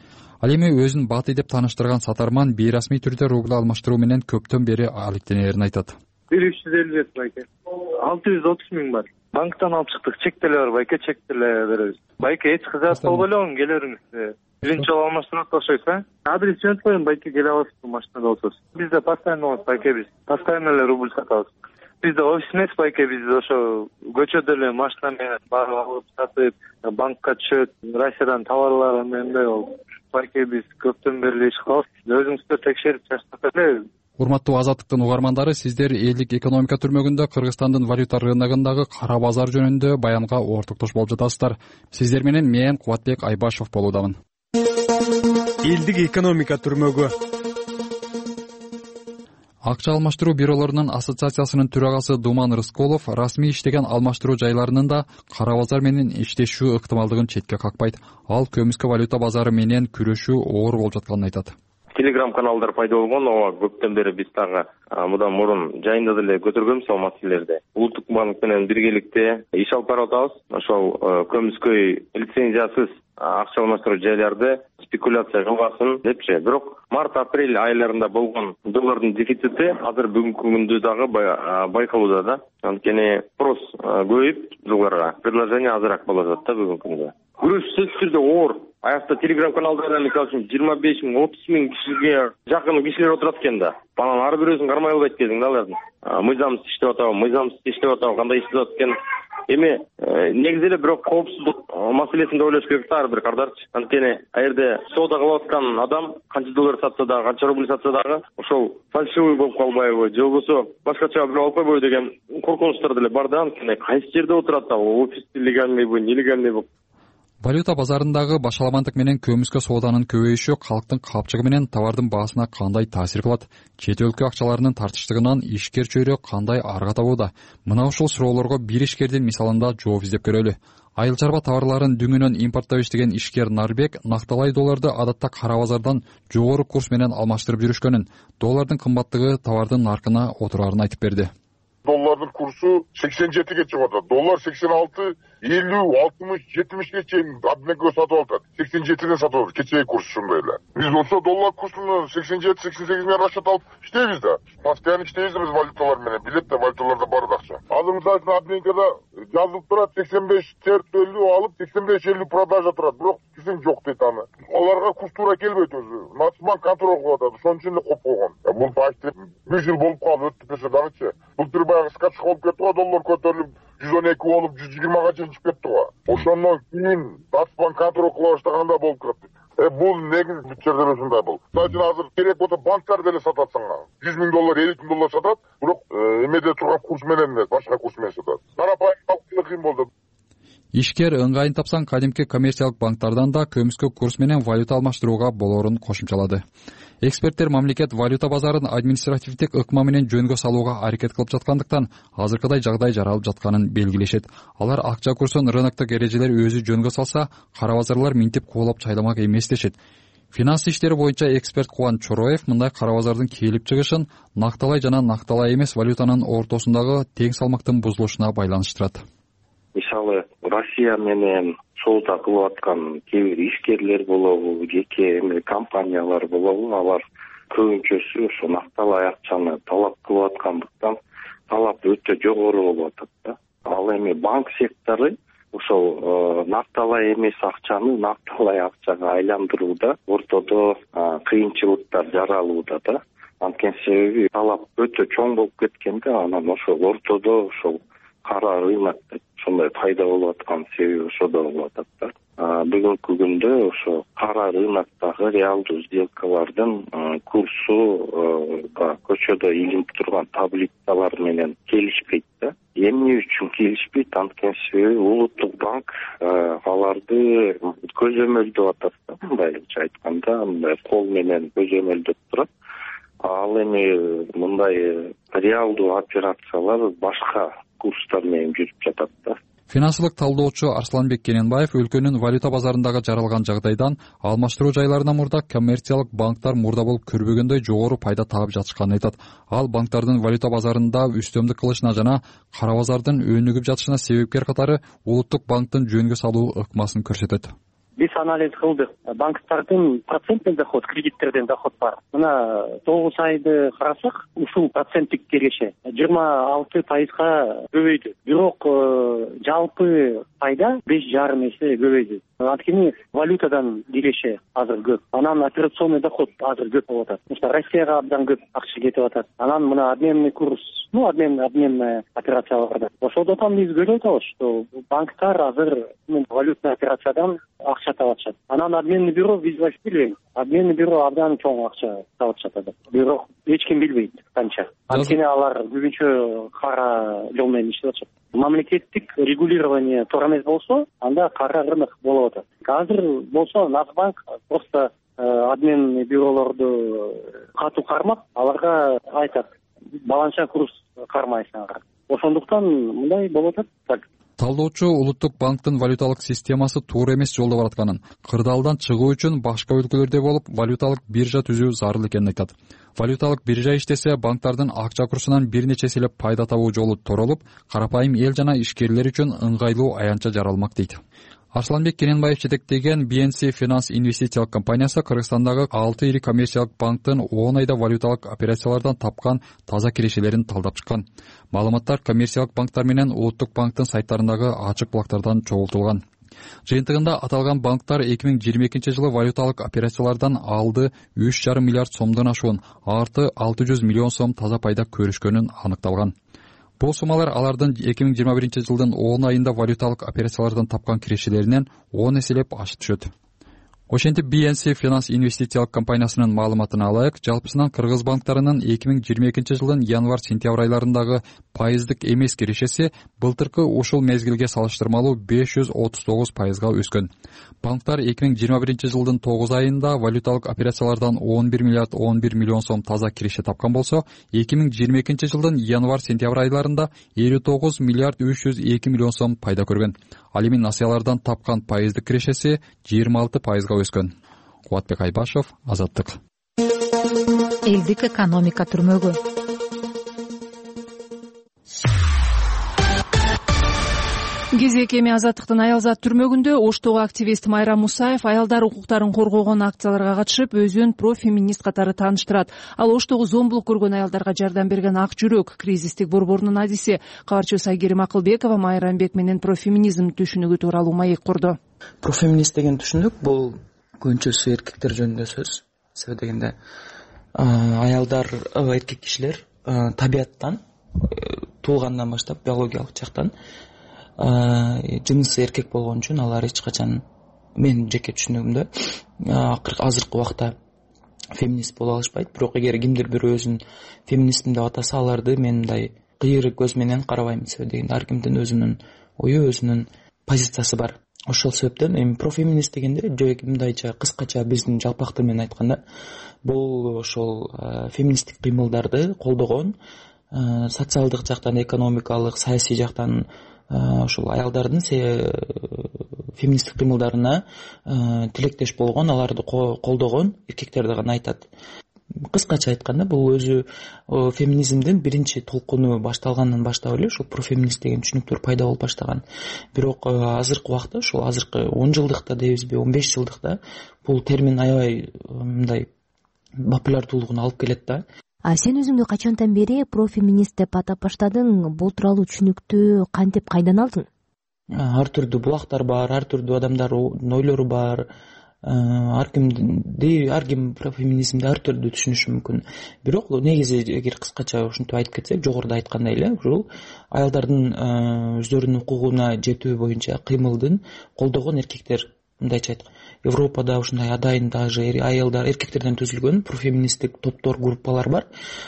Ал эми өзүн баты деп тааныштырган сатарман бейрасмий түрдө рубль алмаштыруу менен көптөн бери алектенерин айтат. бир үч жүз элүү жети байке. алты жүз отуз миң бар. Банктан алып чыктык, чек деле бар байке, чек деле беребиз. Байке эч кызат болбой элем, келериңиз. Биринчи жолу алмаштырып атпакчыбыз, а? Адрес жөнөтүп коеюн, байке келе аласыз машинада болсоңуз. Бизде постоянно болот байке, биз постоянно эле рубль сатабыз. Бизде офис эмес байке, биз ошо көчөдө эле машина менен барып алып сатып, банкка түшөт, Россиядан товарлар менде болуп. Байке биз көптөн бери иш кылабыз. Өзүңүздөр текшерип чачтап эле. Урматтуу Азаттыктын угармандары, сиздер элдик экономика түрмөгүндө Кыргызстандын валюта рыногундагы кара базар жөнүндө баянга ортоктош болуп жатасыздар. Сиздер менен мен Кубатбек Айбашев болуудамын. Элдик экономика түрмөгү. акча алмаштыруу бюролорунун ассоциациясынын төрагасы Думан Рысколов расмий иштеген алмаштыруу жайларынын да кара базар менен иштешүү ыктымалдыгын четке какпайт. Ал көмүскө валюта базары менен күрөшүү оор болуп жатканын айтат. Телеграм каналдар пайда болгон, ооба көптөн бери биз дагы мындан мурун жайында деле көтөргөнбүз ал маселелерди. Улуттук банк менен биргеликте иш алып барып атабыз. Ошол көмүскөй лицензиясыз акча алмаштыруу жайларды спекуляция кылбасын депчи. Бирок март-апрель айларында болгон доллардын дефицити азыр бүгүнкү күндө дагы байкалууда да. Анткени спрос көбөйүп жылдарга предложение азыраак болуп атат да бүгүнкү күндө. Күрөш сөзсүз түрдө оор. Аякта телеграм каналдарда мисалы үчүн жыйырма беш миң, отуз миң кишиге жакын кишилер отурат экен да. Анан ар бирөөсүн кармай албайт экенсиң да алардын. Мыйзамсыз иштеп атабы, мыйзамсыз иштеп атабы, кандай иштеп атат экен. Эми негизи эле бирок коопсуздук маселесин да ойлош керек да ар бир кардарчы. Анткени а жерде соода кылып аткан адам канча доллар сатса дагы, канча рубль сатса дагы ошол фальшивый болуп калбайбы, же болбосо башкача бирөө алып койбойбу деген коркунучтар деле бар да. Анткени кайсы жерде отурат да, офис легальныйбы, нелегальныйбы. Валюта базарындагы башаламандык менен көмүскө сооданын көбөйүшү калктын капчыгы менен товардын баасына кандай таасир кылат? Чет өлкө акчаларынын тартыштыгынан ишкер чөйрө кандай арга табууда? Мына ушул суроолорго бир ишкердин мисалында жооп издеп көрөлү. Айыл чарба товарларын дүңүнөн импорттоп иштеген ишкер Нарбек накталай долларды адатта кара базардан жогору курс менен алмаштырып жүрүшкөнүн, доллардын кымбаттыгы товардын наркына отурарын айтып берди. Доллардын курсу сексен жетиге чыгып атат. Доллар сексен алты, элүү, алтымыш, жетимишке чейин обменге сатып атат. сексен жетиден сатып атат. Кечеги курс ушундай эле. Биз болсо доллар курсун сексен жети, сексен сегиз менен расчет алып иштейбиз да. Постоянно иштейбиз биз валюталар менен. Билет да валюталарда бар акча. Азыр мисалы үчүн обменкада жазылып турат сексен беш элүү алып, сексен беш элүү продажа турат. Бирок кисим жок дейт аны. Аларга курс туура келбейт өзү. Нацбанк контроль кылып атат. Ошон үчүн эле коп койгон. Бул почти бир жыл болуп калды, өтүп берсе дагычы. Бул төр баягы скачка болуп кетти го, доллар көтөрүлүп жүз он эки болуп жүз жыйырмага чейин чыгып кетти го. Ошондон кийин Нацбанк контроль кыла баштаганда болуп кетти. Э бул негизи бүт жерде ушундай болду. Мисалы азыр керек болсо банктар деле сатат сага. жүз миң доллар, элүү миң доллар сатат, бирок эмеде турган курс менен эмес, башка курс менен сатат. Карапайым калктын кыйын болду. Ишкер ыңгайын тапсаң кадимки коммерциялык банктардан да көмүскө курс менен валюта алмаштырууга болоорун кошумчалады. Эксперттер мамлекет валюта базарын административдик ыкма менен жөнгө салууга аракет кылып жаткандыктан азыркыдай жагдай жаралып жатканын белгилешет. Алар акча курсун рыноктук эрежелер өзү жөнгө салса, кара базарлар минтип куулап чайламак эмес дешет. Финанс иштери боюнча эксперт Кубан Чороев мындай кара базардын келип чыгышын накталай жана накталай эмес валютанын ортосундагы тең салмактын бузулушуна байланыштырат. Мисалы Россия менен соода кылып аткан кээ бир ишкерлер болобу, жеке эме компаниялар болобу, алар көбүнчөсү ошо накталай акчаны талап кылып аткандыктан талап өтө жогору болуп атат да. Ал эми банк сектору ошол накталай эмес акчаны накталай акчага айландырууда ортодо кыйынчылыктар жаралууда да. Анткени себеби талап өтө чоң болуп кеткенде анан ошол ортодо ошол кара рынок ошондой пайда болуп аткан себеби ошодо болуп атат да. Бүгүнкү күндө ошо кара рыноктогу реалдуу сделкалардын курсу көчөдө илинип турган таблицалар менен келишпейт да. Эмне үчүн келишпейт? Анткени себеби улуттук банк аларды көзөмөлдөп атат да. Мындайча айтканда, мындай кол менен көзөмөлдөп турат. Ал эми мындай реалдуу операциялар башка курстар менен жүрүп жатат да. Финансылык талдоочу Арсланбек Кененбаев өлкөнүн валюта базарындагы жаралган жагдайдан алмаштыруу жайларына мурда коммерциялык банктар мурда болуп көрбөгөндөй жогору пайда таап жатышканын айтат. Ал банктардын валюта базарында үстөмдүк кылышына жана кара базардын өнүгүп жатышына себепкер катары улуттук банктын жөнгө салуу ыкмасын көрсөтөт. Биз анализ кылдык. Банктардын проценттен доход, кредиттерден доход бар. Мына тогуз айды карасак, ушул проценттик киреше жыйырма алты пайызга көбөйдү. Бирок жалпы пайда беш жарым эсе көбөйдү. Анткени валютадан киреше азыр көп. Анан операционный доход азыр көп болуп атат. Мисалы Россияга абдан көп акча кетип атат. Анан мына обменный курс, ну обмен обменная операцияларда. Ошондон биз көрүп атабыз, что банктар азыр валютный операциядан акча таап атышат. Анан обменный бюро биз билбейбиз. Обменный бюро абдан чоң акча таап атышат. Бирок эч ким билбейт канча. Анткени алар көбүнчө кара жол менен иштеп атышат. Мамлекеттик регулирование туура эмес болсо, анда кара рынок болуп атат. Азыр болсо Нацбанк просто обмен бюролорду катуу кармап, аларга айтат, баланча курс кармайсыңар. Ошондуктан мындай болуп атат. Так. Талдоочу Улуттук банктын валюталык системасы туура эмес жолдо баратканын, кырдаалдан чыгуу үчүн башка өлкөлөрдө болуп валюталык биржа түзүү зарыл экенин айтат. Валюталык биржа иштесе, банктардын акча курсунан бир нече эселеп пайда табуу жолу торолуп, карапайым эл жана ишкерлер үчүн ыңгайлуу аянтча жаралмак дейт. Арсланбек Керенбаев жетектеген би эн си Finance инвестициялык компаниясы Кыргызстандагы алты ири коммерциялык банктын он айда валюталык операциялардан тапкан таза кирешелерин талдап чыккан. Маалыматтар коммерциялык банктар менен Улуттук банктын сайттарындагы ачык булактардан чогултулган. Жыйынтыгында аталган банктар эки миң жыйырма экинчи жылы валюталык операциялардан алды үч жарым миллиард сомдон ашуун, арты алты жүз миллион сом таза пайда көрүшкөнүн аныкталган. Бул сумалар алардын эки миң жыйырма биринчи жылдын он айында валюталык операциялардан тапкан кирешелеринен он эселеп ашып түшөт. Ошентип би эн си Finance инвестициялык компаниясынын маалыматына алайык, жалпысынан кыргыз банктарынын эки миң жыйырма экинчи жылдын январь-сентябрь айларындагы пайыздык эмес кирешеси былтыркы ушул мезгилге салыштырмалуу беш жүз отуз тогуз пайызга өскөн. Банктар эки миң жыйырма биринчи жылдын тогуз айында валюталык операциялардан он бир миллиард он бир миллион сом таза киреше тапкан болсо, эки миң жыйырма экинчи жылдын январь-сентябрь айларында элүү тогуз миллиард үч жүз эки миллион сом пайда көргөн. Ал эми насыялардан тапкан пайыздык кирешеси жыйырма алты пайызга өскөн. Кубатбек Айбашев, Азаттык. Элдик экономика түрмөгү. Кезек эми Азаттыктын аялзат түрмөгүндө Оштогу активист Майра Мусаев аялдар укуктарын коргогон акцияларга катышып, өзүн профеминист катары тааныштырат. Ал Оштогу зомбулук көргөн аялдарга жардам берген ак жүрөк кризистик борборунун адиси. Кабарчыбыз Айгерим Акылбекова Майрамбек менен профеминизм түшүнүгү тууралуу маек курду. Профеминист деген түшүнүк бул көбүнчөсү эркектер жөнүндө сөз. Себеби дегенде аялдар, эркек кишилер табияттан, туулгандан баштап биологиялык жактан жынысы эркек болгон үчүн алар эч качан, мен жеке түшүнүгүмдө, азыркы убакта феминист боло алышпайт. Бирок эгер кимдир бирөө өзүн феминистмин деп атаса, аларды мен мындай кыйыр көз менен карабайм. Себеби дегенде ар кимдин өзүнүн ою, өзүнүн позициясы бар. Ошол себептен эми профеминист дегенде жеки мындайча кыскача биздин жалпак тил менен айтканда, бул ошол феминисттик кыймылдарды колдогон, социалдык жактан, экономикалык, саясий жактан ошол аялдардын феминисттик кыймылдарына тилектеш болгон, аларды колдогон эркектерди гана айтат. Кыскача айтканда, бул өзү феминизмдин биринчи толкуну башталгандан баштап эле ошол профеминист деген түшүнүктөр пайда болуп баштаган. Бирок азыркы убакта, ошол азыркы он жылдыкта дейбизби, он беш жылдыкта бул термин аябай мындай популярдуулугун алып келет да. А сен өзүңдү качантан бери профеминист деп атап баштадың? Бул тууралуу түшүнүктү кантип, кайдан алдың? Ар түрдүү булактар бар, ар түрдүү адамдардын ойлору бар. Ар кимди, ар ким профеминизмди ар түрдүү түшүнүшү мүмкүн. Бирок негизи эгер кыскача ушинтип айтып кетсек, жогоруда айткандай эле, ушул аялдардын өздөрүнүн укугуна жетүү боюнча кыймылдын колдогон эркектер, мындайча айтканда, Европада ушундай адайын даже аялдар, эркектерден түзүлгөн профеминисттик топтор, группалар бар.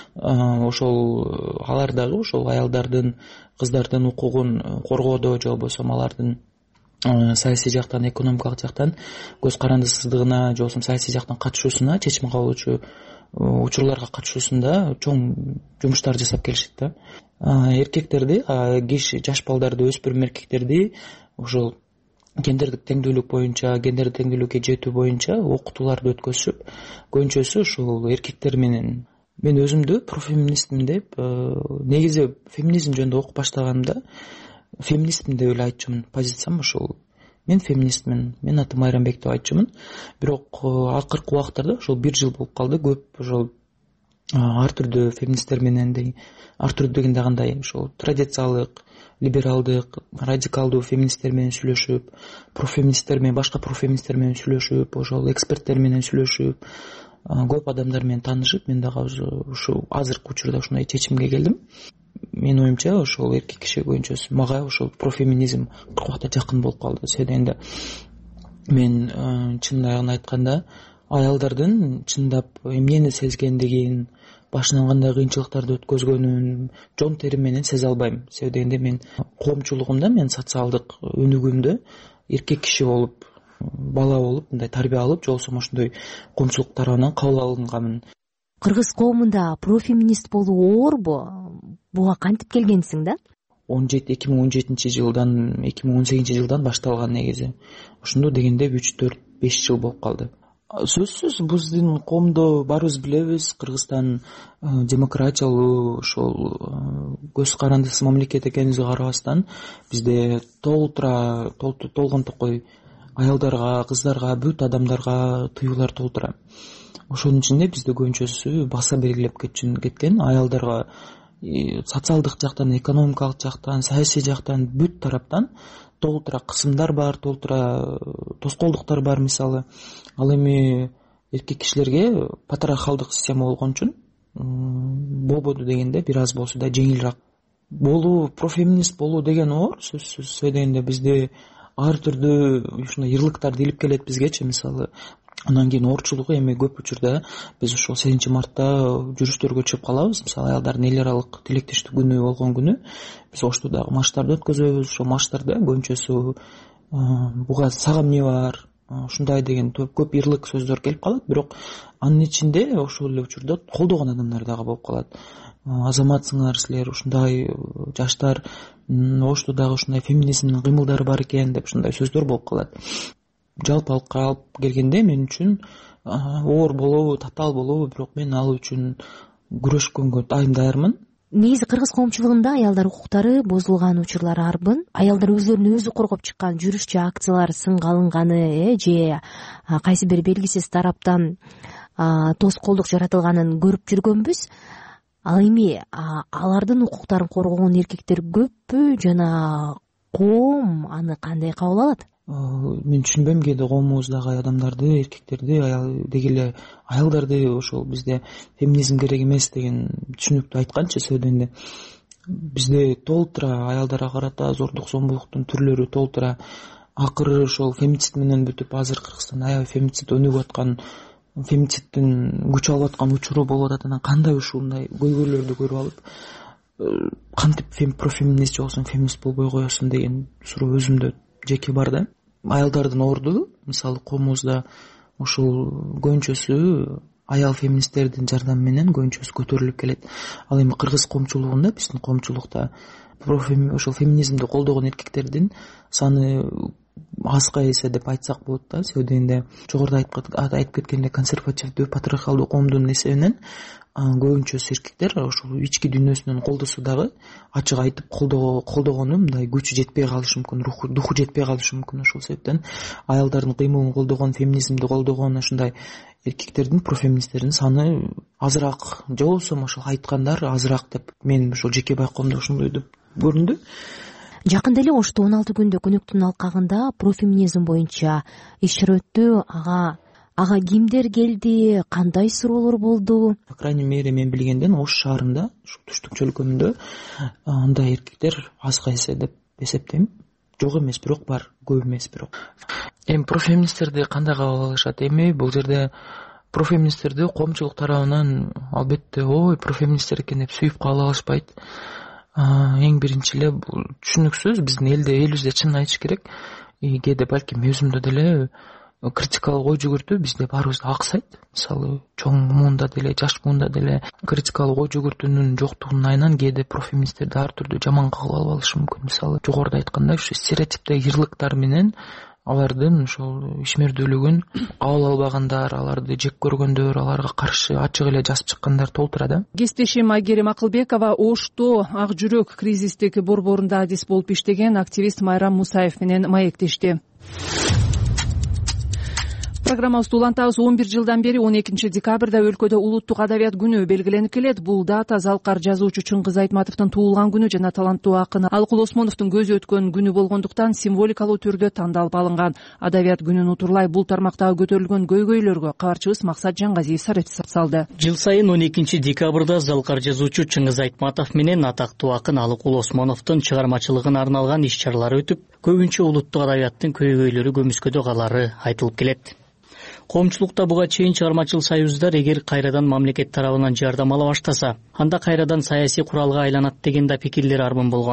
Ошол алар дагы ошол аялдардын, кыздардын укугун коргоодо, же болбосо алардын саясий жактан, экономикалык жактан көз карандысыздыгына, же болбосо саясий жактан катышуусуна, чечим кабыл алуучу учурларга катышуусунда чоң жумуштар жасап келишет да. Эркектерди, киши, жаш балдарды, өспүрүм эркектерди ошол гендердик теңдүүлүк боюнча, гендердик теңдүүлүккө жетүү боюнча окутууларды өткөзүп, көбүнчөсү ушул эркектер менен. Мен өзүмдү профеминистмин деп, негизи феминизм жөнүндө окуп баштаганымда феминистмин деп эле айтчумун. Позициям ошол. Мен феминистмин, мен атым Майрамбек деп айтчумун. Бирок акыркы убактарда ошол бир жыл болуп калды, көп ошол ар түрдүү феминисттер менен, ар түрдүү дегенде кандай, ошол традициялык, либералдык, радикалдуу феминисттер менен сүйлөшүп, профеминисттер менен, башка профеминисттер менен сүйлөшүп, ошол эксперттер менен сүйлөшүп, көп адамдар менен таанышып, мен дагы ушул азыркы учурда ушундай чечимге келдим. Менин оюмча, ошол эркек киши көбүнчөсү мага ошол профеминизм кыркыбакта жакын болуп калды. Себеби дегенде мен чындыгын айтканда, аялдардын чындап эмнени сезгендигин, башынан кандай кыйынчылыктарды өткөзгөнүн жон тери менен сезе албайм. Себеби дегенде мен коомчулугумда, мен социалдык өнүгүүмдө эркек киши болуп бала болуп мындай тарбия алып же болбосо ошондой коомчулук тарабынан кабыл алынгамын. Кыргыз коомунда профеминист болуу оорбу? Буга кантип келгенсиң да? он жети эки миң он жетинчи жылдан эки миң он сегизинчи жылдан башталган негизи. Ошондо дегенде үч төрт беш жыл болуп калды. Сөзсүз биздин коомдо баарыбыз билебиз, Кыргызстан демократиялуу ошол көз карандысыз мамлекет экенибизге карабастан бизде толтура толгон токой аялдарга, кыздарга, бүт адамдарга тыюулар толтура. Ошонун ичинде бизде көбүнчөсү баса белгилеп кеткен аялдарга социалдык жактан, экономикалык жактан, саясий жактан, бүт тараптан толтура кысымдар бар, толтура тоскоолдуктар бар. Мисалы, ал эми эркек кишилерге патриархалдык система болгон үчүн болбоду дегенде бир аз болсо да жеңилирээк. Болуу, профеминист болуу деген оор, сөзсүз сөйдөгөндө бизде ар түрдүү ушундай ырлыктарды илип келет бизгечи. Мисалы, анан кийин оорчулугу эми көп учурда биз ошол сегизинчи мартта жүрүштөргө чыгып калабыз. Мисалы, аялдардын эл аралык тилектештик күнү болгон күнү биз ошто дагы марштарды өткөзөбүз. Ошол марштарда көбүнчөсү буга сага эмне бар, ушундай деген көп ырлык сөздөр келип калат. Бирок анын ичинде ошол эле учурда колдогон адамдар дагы болуп калат. Азаматсыңар силер, ушундай жаштар, ошто дагы ушундай феминизмдин кыймылдары бар экен деп ушундай сөздөр болуп калат. Жалпылыкка алып келгенде мен үчүн оор болобу, татаал болобу, бирок мен ал үчүн күрөшкөнгө дайым-даярмын. Негизи кыргыз коомчулугунда аялдар укуктары бузулган учурлар арбын. Аялдар өзлөрүн өзү коргоп чыккан жүрүш же акциялар сынга алынганы, же кайсы бир белгисиз тараптан тоскоолдук жаратылганын көрүп жүргөнбүз. Ал эми алардын укуктарын коргогон эркектер көппү жана коом аны кандай кабыл алат? Мен түшүнбөйм кээде коомубуздагы адамдарды, эркектерди, аял деги эле аялдарды ошол бизде феминизм керек эмес деген түшүнүктү айтканчы сөйдөгөндө. Бизде толтура аялдарга карата зордук зомбулуктун түрлөрү толтура. Акыры ошол фемицид менен бүтүп, азыр Кыргызстанда аябай фемицид өнүгүп аткан, фемицидтин күч алып аткан учуру болуп атат. Анан кандай ушундай көйгөйлөрдү көрүп алып кантип профеминист же болбосо феминист болбой коесуң деген суроо өзүмдө жеке бар да. Аялдардын орду, мисалы, коомубузда ушул көбүнчөсү аял феминисттердин жардамы менен көбүнчөсү көтөрүлүп келет. Ал эми кыргыз коомчулугунда, биздин коомчулукта ошол феминизмди колдогон эркектердин саны азга эсе деп айтсак болот да. Сөйдөгөндө жогоруда айтып кеткендей консервативдүү патриархалдуу коомдун эсебинен көбүнчөсү эркектер ошол ички дүйнөсүнөн колдосо дагы ачык айтып колдогону мындай күчү жетпей калышы мүмкүн, руху жетпей калышы мүмкүн. Ошол себептен аялдардын кыймылын колдогон, феминизмди колдогон ушундай эркектердин, профеминисттердин саны азыраак, же болбосо ошол айткандар азыраак деп мен ошол жеке байкоомдо ошондой деп көрүндү. Жакында эле Ошто он алты күндүк өнөктүн алкагында профеминизм боюнча иш чара өттү. Ага ага кимдер келди, кандай суроолор болду? По крайней мере, мен билгенден Ош шаарында, ушу туштук чөлкөмүндө андай эркектер азга эсе деп эсептейм. Жок эмес, бирок бар, көп эмес бирок. Эми профеминисттерди кандай кабыл алышат? Эми бул жерде профеминисттерди коомчулук тарабынан албетте ой профеминисттер экен деп сүйүп кабыл алышпайт. Эң биринчи эле бул түшүнүксүз. Биздин элде элибизде чынын айтыш керек. Кээде балким өзүмдө деле критикалык ой жүгүртүү бизде баарыбызда аксайт. Мисалы, чоң муунда деле, жаш муунда деле критикалык ой жүгүртүүнүн жоктугунун айынан кээде профеминисттерди ар түрдүү жаман кабыл алып алышы мүмкүн. Мисалы, жогоруда айткандай, ушу стереотиптеги ырлыктар менен алардын ошол ишмердүүлүгүн кабыл албагандар, аларды жек көргөндөр, аларга каршы ачык эле жазып чыккандар толтура да. Кесиптешим Айгерим Акылбекова Ошто ак жүрөк кризистик борборунда адис болуп иштеген активист Майрам Мусаев менен маектешти. Программабызды улантабыз. он бир жылдан бери он экинчи декабрда өлкөдө улуттук адабият күнү белгиленип келет. Бул дата залкар жазуучу Чыңгыз Айтматовдун туулган күнү жана таланттуу акын Алыкул Осмоновдун көзү өткөн күнү болгондуктан символикалуу түрдө тандалып алынган. Адабият күнүн утурлай бул тармактагы көтөрүлгөн көйгөйлөргө кабарчыбыз Максат Жангазиев сарет салды. Жыл сайын он экинчи декабрда залкар жазуучу Чыңгыз Айтматов менен атактуу акын Алыкул Осмоновдун чыгармачылыгына арналган иш-чаралар өтүп, көбүнчө улуттук адабияттын көйгөйлөрү көмүскөдө калары айтылып келет. Коомчулукта буга чейин чыгармачыл союздар эгер кайрадан мамлекет тарабынан жардам ала баштаса, анда кайрадан саясий куралга айланат деген да пикирлер армын болгон.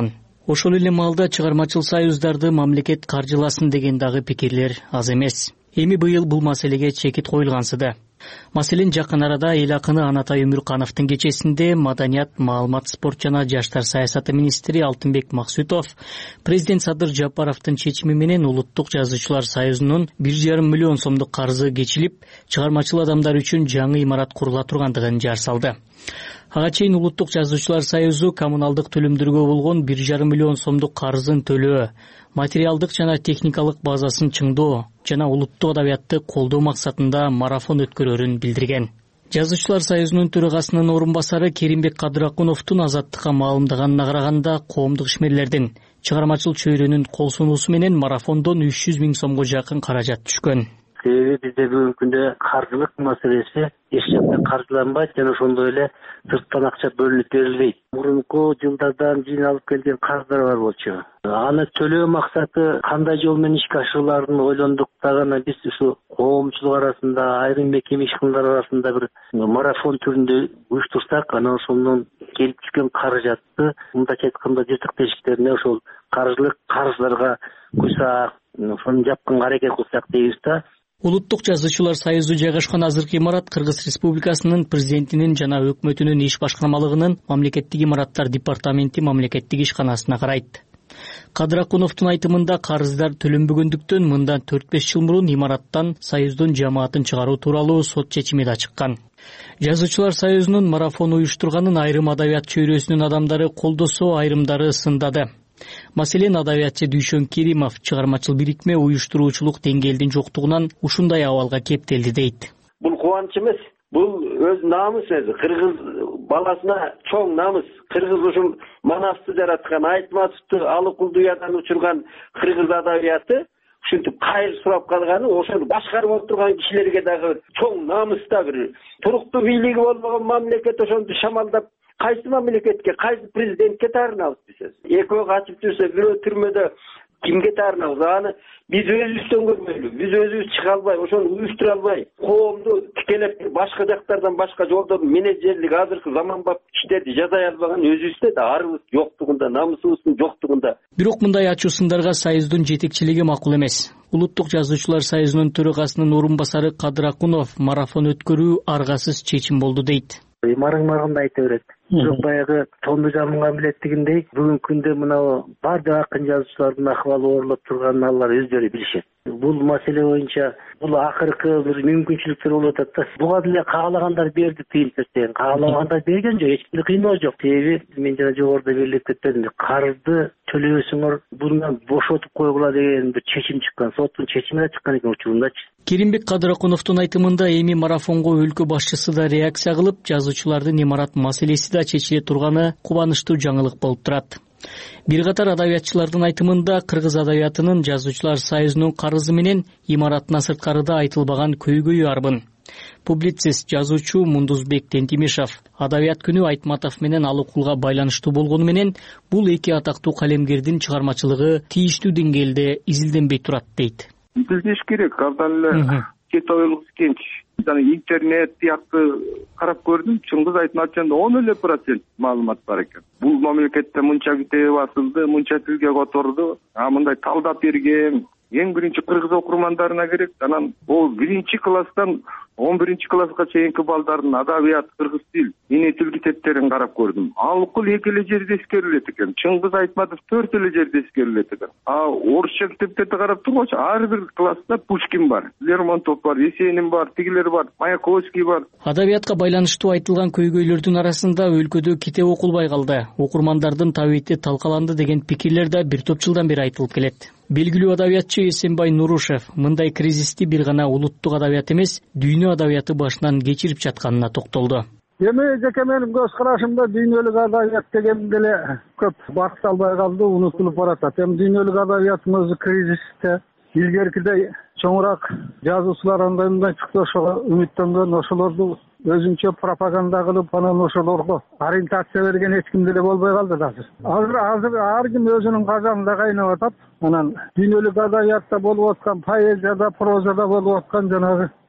Ошол эле маалда чыгармачыл союздарды мамлекет каржыласын деген дагы пикирлер аз эмес. Эми быйыл бул маселеге чекит коюлгансыда. Маселен жакын арада эл акыны Анатай Өмүркановдун кечесинде Маданият, маалымат, спорт жана жаштар саясаты министри Алтынбек Максутов президент Садыр Жапаровдун чечими менен Улуттук жазуучулар союзунун бир жарым миллион сомдук карзы кечилип, чыгармачыл адамдар үчүн жаңы имарат курула тургандыгын жар салды. Ага чейин Улуттук жазуучулар союзу коммуналдык төлөмдөргө болгон бир жарым миллион сомдук карзын төлөө, материалдык жана техникалык базасын чыңдоо жана улуттук адабиятты колдоо максатында марафон өткөрөрүн билдирген. Жазуучулар союзунун төрагасынын орун басары Керимбек Кадыракуновдун азаттыкка маалымдаганына караганда, коомдук ишмерлердин чыгармачыл чөйрөнүн кол сунуусу менен марафондон үч жүз миң сомго жакын каражат түшкөн. Себеби бизде бүгүнкү күндө каржылык маселеси эч жакта каржыланбайт жана ошондой эле сырттан акча бөлүнүп берилбейт. Мурунку жылдардан жыйналып келген карыздар бар болчу. Аны төлөө максаты кандай жол менен ишке ашырыларын ойлондук дагы биз ушу коомчулук арасында, айрым мекеме ишканалар арасында бир марафон түрүндө уюштурсак, анан ошондон келип түшкөн каражатты мындайча айтканда жыртык тешиктерине ошол каржылык карыздарга куйсак, ошону жапканга аракет кылсак дейбиз да. Улуттук жазуучулар союзу жайгашкан азыркы имарат Кыргыз Республикасынын президентинин жана өкмөтүнүн иш башкармалыгынын мамлекеттик имараттар департаменти мамлекеттик ишканасына карайт. Кадыракуновдун айтымында карыздар төлөнбөгөндүктөн мындан төрт беш жыл мурун имараттан союздун жамаатын чыгаруу тууралуу сот чечими да чыккан. Жазуучулар союзунун марафон уюштурганын айрым адабият чөйрөсүнүн адамдары колдосо, айрымдары сындады. Маселен, адабиятчы Дүйшөн Керимов чыгармачыл бирикме уюштуруучулук деңгээлдин жоктугунан ушундай абалга кептелди дейт. Бул кубаныч эмес, бул өз намыс өзү. Кыргыз баласына чоң намыс. Кыргыз ушул Манасты жараткан, Айтматовду Алыкулду уядан учурган кыргыз адабияты ушинтип кайыр сурап калганы, ошону башкарып отурган кишилерге дагы чоң намыс да бир туруктуу бийлиги болбогон мамлекет ошону шамалдап кайсы мамлекетке, кайсы президентке таарынабыз биз? Экөө качып жүрсө, бирөө түрмөдө кимге таарынабыз? Аны биз өзүбүздөн көрмөйлү, биз өзүбүз чыга албай, ошону уюштура албай, коомду тикелеп башка жактардан башка жолдордон менеджерлик азыркы заманбап иштерди жасай албаган өзүбүздө да арыбыз жоктугунда, намысыбыздын жоктугунда. Бирок мындай ачуу сындарга союздун жетекчилиги макул эмес. Улуттук жазуучулар союзунун төрагасынын орун басары Кадыракунов марафон өткөрүү аргасыз чечим болду дейт. Марың маргында айта берет. Бирок баягы тонду жамынган билеттигиндей, бүгүнкү күндө мына бардык акын жазуучулардын акыбалы оорлоп турганын алар өздөрү билишет. Бул маселе боюнча бул акыркы бир мүмкүнчүлүктөр болуп атат да. Буга деле каалагандар берди тыйын берсең, каалагандар берген жок, эч бир кыйноо жок. Себеби мен жана жогоруда белгилеп кеткендей, карызды төлөбөсөңөр bundan бошотуп койгула деген бир чечим чыккан, соттун чечими да чыккан экен учурундачы. Керимбек Кадыракуновдун айтымында эми марафонго өлкө башчысы да реакция кылып, жазуучулардын имарат маселеси да чечиле турганы кубанычтуу жаңылык болуп турат. Бир катар адабиятчылардын айтымында кыргыз адабиятынын жазуучулар союзунун карызы менен имаратына сырткарыда айтылбаган көйгөйү арбын. Публицист, жазуучу Мундузбек Тентимишов адабият күнү Айтматов менен Алыкулга байланыштуу болгону менен бул эки атактуу калемгердин чыгармачылыгы тийиштүү деңгээлде изилденбей турат дейт. Изилдеш керек, абдан эле кете ойлук кенч. Жана интернет сыяктуу карап көрдүм, Чыңгыз Айтматовдон он эле процент маалымат бар экен. Бул мамлекетте мынча китеби басылды, мынча тилге которду, а мындай талдап берген эң биринчи кыргыз окурмандарына керек. Анан ол биринчи класстан он биринчи класска чейинки балдардын адабият, кыргыз тил, эне тил китептерин карап көрдүм. Алыкул эки эле жерде эскерилет экен. Чыңгыз Айтматов төрт эле жерде эскерилет экен. А орусча китептерди карап тургучу ар бир класста Пушкин бар, Лермонтов бар, Есенин бар, тигилер бар, Маяковский бар. Адабиятка байланыштуу айтылган көйгөйлөрдүн арасында өлкөдө китеп окулбай калды, окурмандардын табити талкаланды деген пикирлер да бир топ жылдан бери айтылып келет. Белгилүү адабиятчы Эсенбай Нурушев мындай кризисти бир гана улуттук адабият эмес, дүйнө адабияты башынан кечирип жатканына токтолду. Эми жеке менин көз карашымда дүйнөлүк адабият деген деле көп багыт албай калды, унутулуп баратат. Эми дүйнөлүк адабияттын өзү кризисте. Илгеркидей чоңураак жазуучулар андай мындай чыкты, ошого үмүттөнгөн, ошолорду өзүнчө пропаганда кылып, анан ошолорго ориентация берген эч ким деле болбой калды да азыр. Азыр азыр ар ким өзүнүн казанында кайнап атат. Анан дүйнөлүк адабиятта болуп аткан, поэзияда, прозада болуп аткан жанагы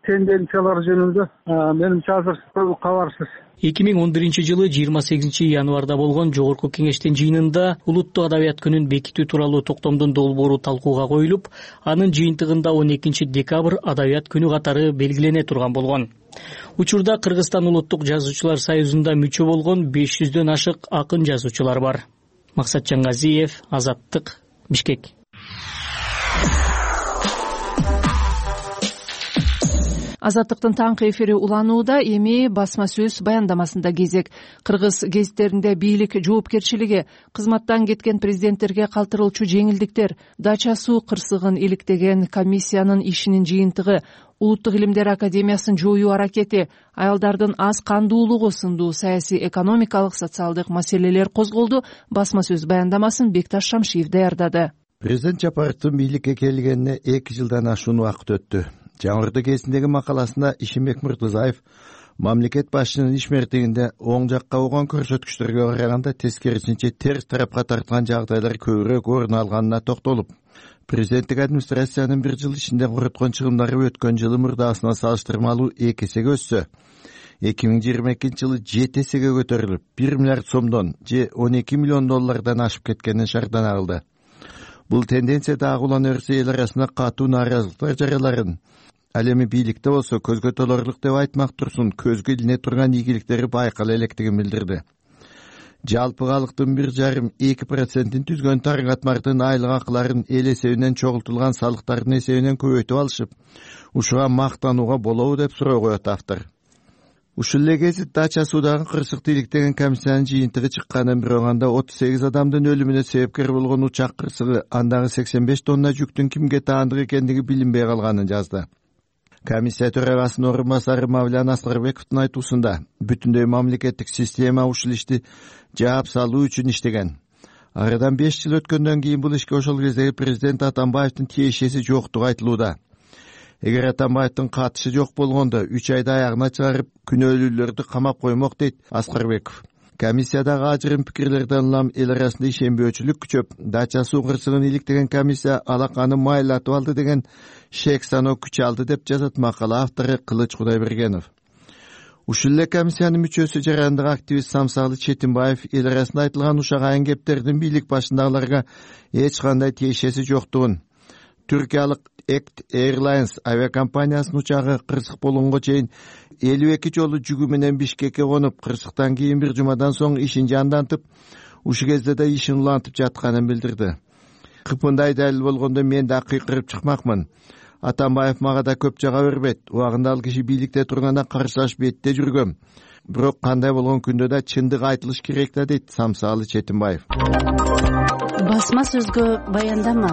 тенденциялар жөнүндө менимче азыр көбү кабарсыз. эки миң он биринчи жылы жыйырма сегизинчи январда болгон жогорку кеңештин жыйынында улуттук адабият күнүн бекитүү тууралуу токтомдун долбоору талкууга коюлуп, анын жыйынтыгында он экинчи декабрь адабият күнү катары белгилене турган болгон. Учурда Кыргызстан улуттук жазуучулар союзунда мүчө болгон беш жүздөн ашык акын жазуучулар бар. Максат Жаңгазиев, Азаттык, Бишкек. Азаттыктын таңкы эфири уланууда. Эми басма сөз баяндамасында кезек. Кыргыз гезиттеринде бийлик жоопкерчилиги, кызматтан кеткен президенттерге калтырылчу жеңилдиктер, дача суу кырсыгын иликтеген комиссиянын ишинин жыйынтыгы, Улуттук илимдер академиясын жоюу аракети, аялдардын аз кандуулугу сындуу саясий, экономикалык, социалдык маселелер козголду. Басма сөз баяндамасын Бекташ Шамшиев даярдады. Президент Жапаровдун бийликке келгенине эки жылдан ашуун убакыт өттү. Жаңырды кезиндеги макаласында Ишимбек Муртазаев мамлекет башчынын ишмердигинде оң жакка болгон көрсөткүчтөргө караганда тескерисинче терс тарапка тарткан жагдайлар көбүрөөк орун алганына токтолуп, президенттик администрациянын бир жыл ичинде короткон чыгымдары өткөн жылы мурдасына салыштырмалуу эки эсеге өссө, эки миң жыйырма экинчи жылы жети эсеге көтөрүлүп, бир миллиард сомдон же он эки миллион доллардан ашып кеткенин шардан алды. Бул тенденция дагы улана берсе, эл арасында катуу нааразылыктар жарыяларын, ал эми бийликте болсо көзгө толорлук деп айтмак турсун, көзгө илине турган ийгиликтери байкала электигин билдирди. Жалпы калктын бир жарым эки процентин түзгөн таргатмардын айлык акыларын эл эсебинен чогултулган салыктардын эсебинен көбөйтүп алышып, ушуга мактанууга болобу деп суроо коет автор. Ушул эле гезит дача суудагы кырсыкты иликтеген комиссиянын жыйынтыгы чыкканын бирок анда отуз сегиз адамдын өлүмүнө себепкер болгон учак кырсыгы, андагы сексен беш тонна жүктүн кимге таандык экендиги билинбей калганын жазды. Комиссия төрагасынын орун басары Мавлян Аскарбековдун айтуусунда бүтүндөй мамлекеттик система ушул ишти жаап салуу үчүн иштеген. Арадан беш жыл өткөндөн кийин бул ишке ошол кездеги президент Атамбаевдин тиешеси жоктугу айтылууда. Эгер Атамбаевдин катышы жок болгондо үч айда аягына чыгарып күнөөлүүлөрдү камап коймок, дейт Аскарбеков. Комиссиядагы ажырым пикирлерден улам эл арасында ишенбөөчүлүк күчөп, дача суу кырсыгын иликтеген комиссия алаканы майлатып алды деген шек саноо күч алды деп жазат макала автору Кылыч Кудайбергенов. Ушул эле комиссиянын мүчөсү жарандык активист Самсалы Четинбаев эл арасында айтылган ушак айын кептердин бийлик башындагыларга эч кандай тиешеси жоктугун, түркиялык Act Airlines авиакомпаниясынын учагы кырсык болгонго чейин элүү эки жолу жүгү менен Бишкекке конуп, кырсыктан кийин бир жумадан соң ишин жандантып, ушул кезде да ишин улантып жатканын билдирди. Кыпындай далил болгондо мен да кыйкырып чыкмакмын. Атамбаев мага да көп жага бербейт. Убагында ал киши бийликте турганда каршылаш бетте жүргөм. Бирок кандай болгон күндө да чындык айтылыш керек да, дейт Самсалы Четинбаев. Басма сөзгө баяндама.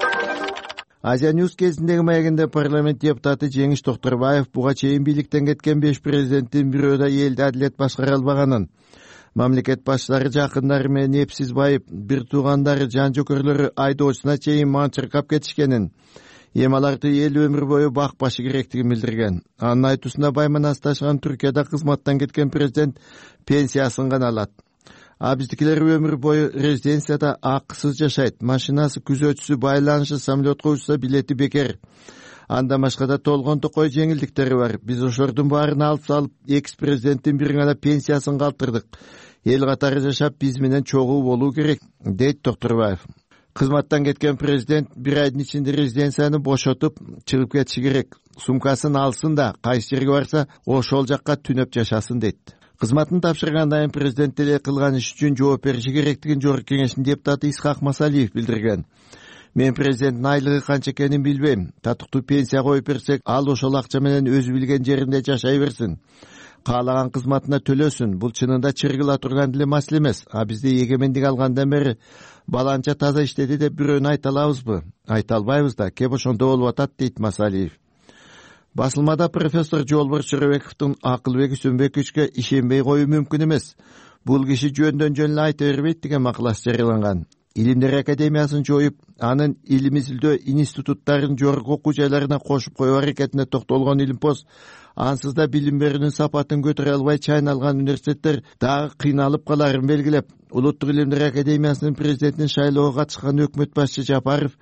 Азия Ньюс кезиндеги маегинде парламент депутаты Жеңиш Токторбаев буга чейин бийликтен кеткен беш президенттин бирөө да элди адилет башкара албаганын, мамлекет башчылары жакындары менен эпсиз байып, бир туугандары, жан жөкөрлөрү айдоочуна чейин манчыркап кетишкенин, эми аларды эл өмүр бою бакпашы керектигин билдирген. Анын айтуусунда байманасташкан Түркияда кызматтан кеткен президент пенсиясын гана алат. А биздикилер өмүр бою резиденцияда акысыз жашайт. Машинасы, күзөтчүсү, байланышы, самолетко учса билети бекер. Андан башка да толгон токой жеңилдиктери бар. Биз ошолордун баарын алып салып, экс-президенттин бир гана пенсиясын калтырдык. Эл катары жашап, биз менен чогуу болуу керек, дейт Токторбаев. Кызматтан кеткен президент бир айдын ичинде резиденцияны бошотуп, чыгып кетиши керек. Сумкасын алсын да, кайсы жерге барса, ошол жакка түнөп жашасын, дейт. Кызматын тапшыргандан кийин президент эле кылган иш үчүн жооп бериши керектигин Жогорку кеңештин депутаты Исхак Масалиев билдирген. Мен президенттин айлыгы канча экенин билбейм. Татыктуу пенсия коюп берсек, ал ошол акча менен өзү билген жеринде жашай берсин. Каалаган кызматына төлөсүн. Бул чынында чыргыла турган деле маселе эмес. А бизде эгемендик алгандан бери баланча таза иштеди деп бирөөнү айта алабызбы? Айта албайбыз да. Кеп ошондо болуп атат, дейт Масалиев. Басылмада профессор Жолбор Чырыбековдун Акылбек Үсөнбековичке ишенбей коюу мүмкүн эмес. Бул киши жөндөн жөн эле айта бербейт деген макаласы жарыяланган. Илимдер академиясын жоюп, анын илим изилдөө институттарын жогорку окуу жайларына кошуп коюу аракетине токтолгон Илимпоз, ансыз да билим берүүнүн сапатын көтөрө албай чайналган университеттер дагы кыйналып каларын белгилеп, Улуттук илимдер академиясынын президентин шайлоого катышкан өкмөт башчы Жапаров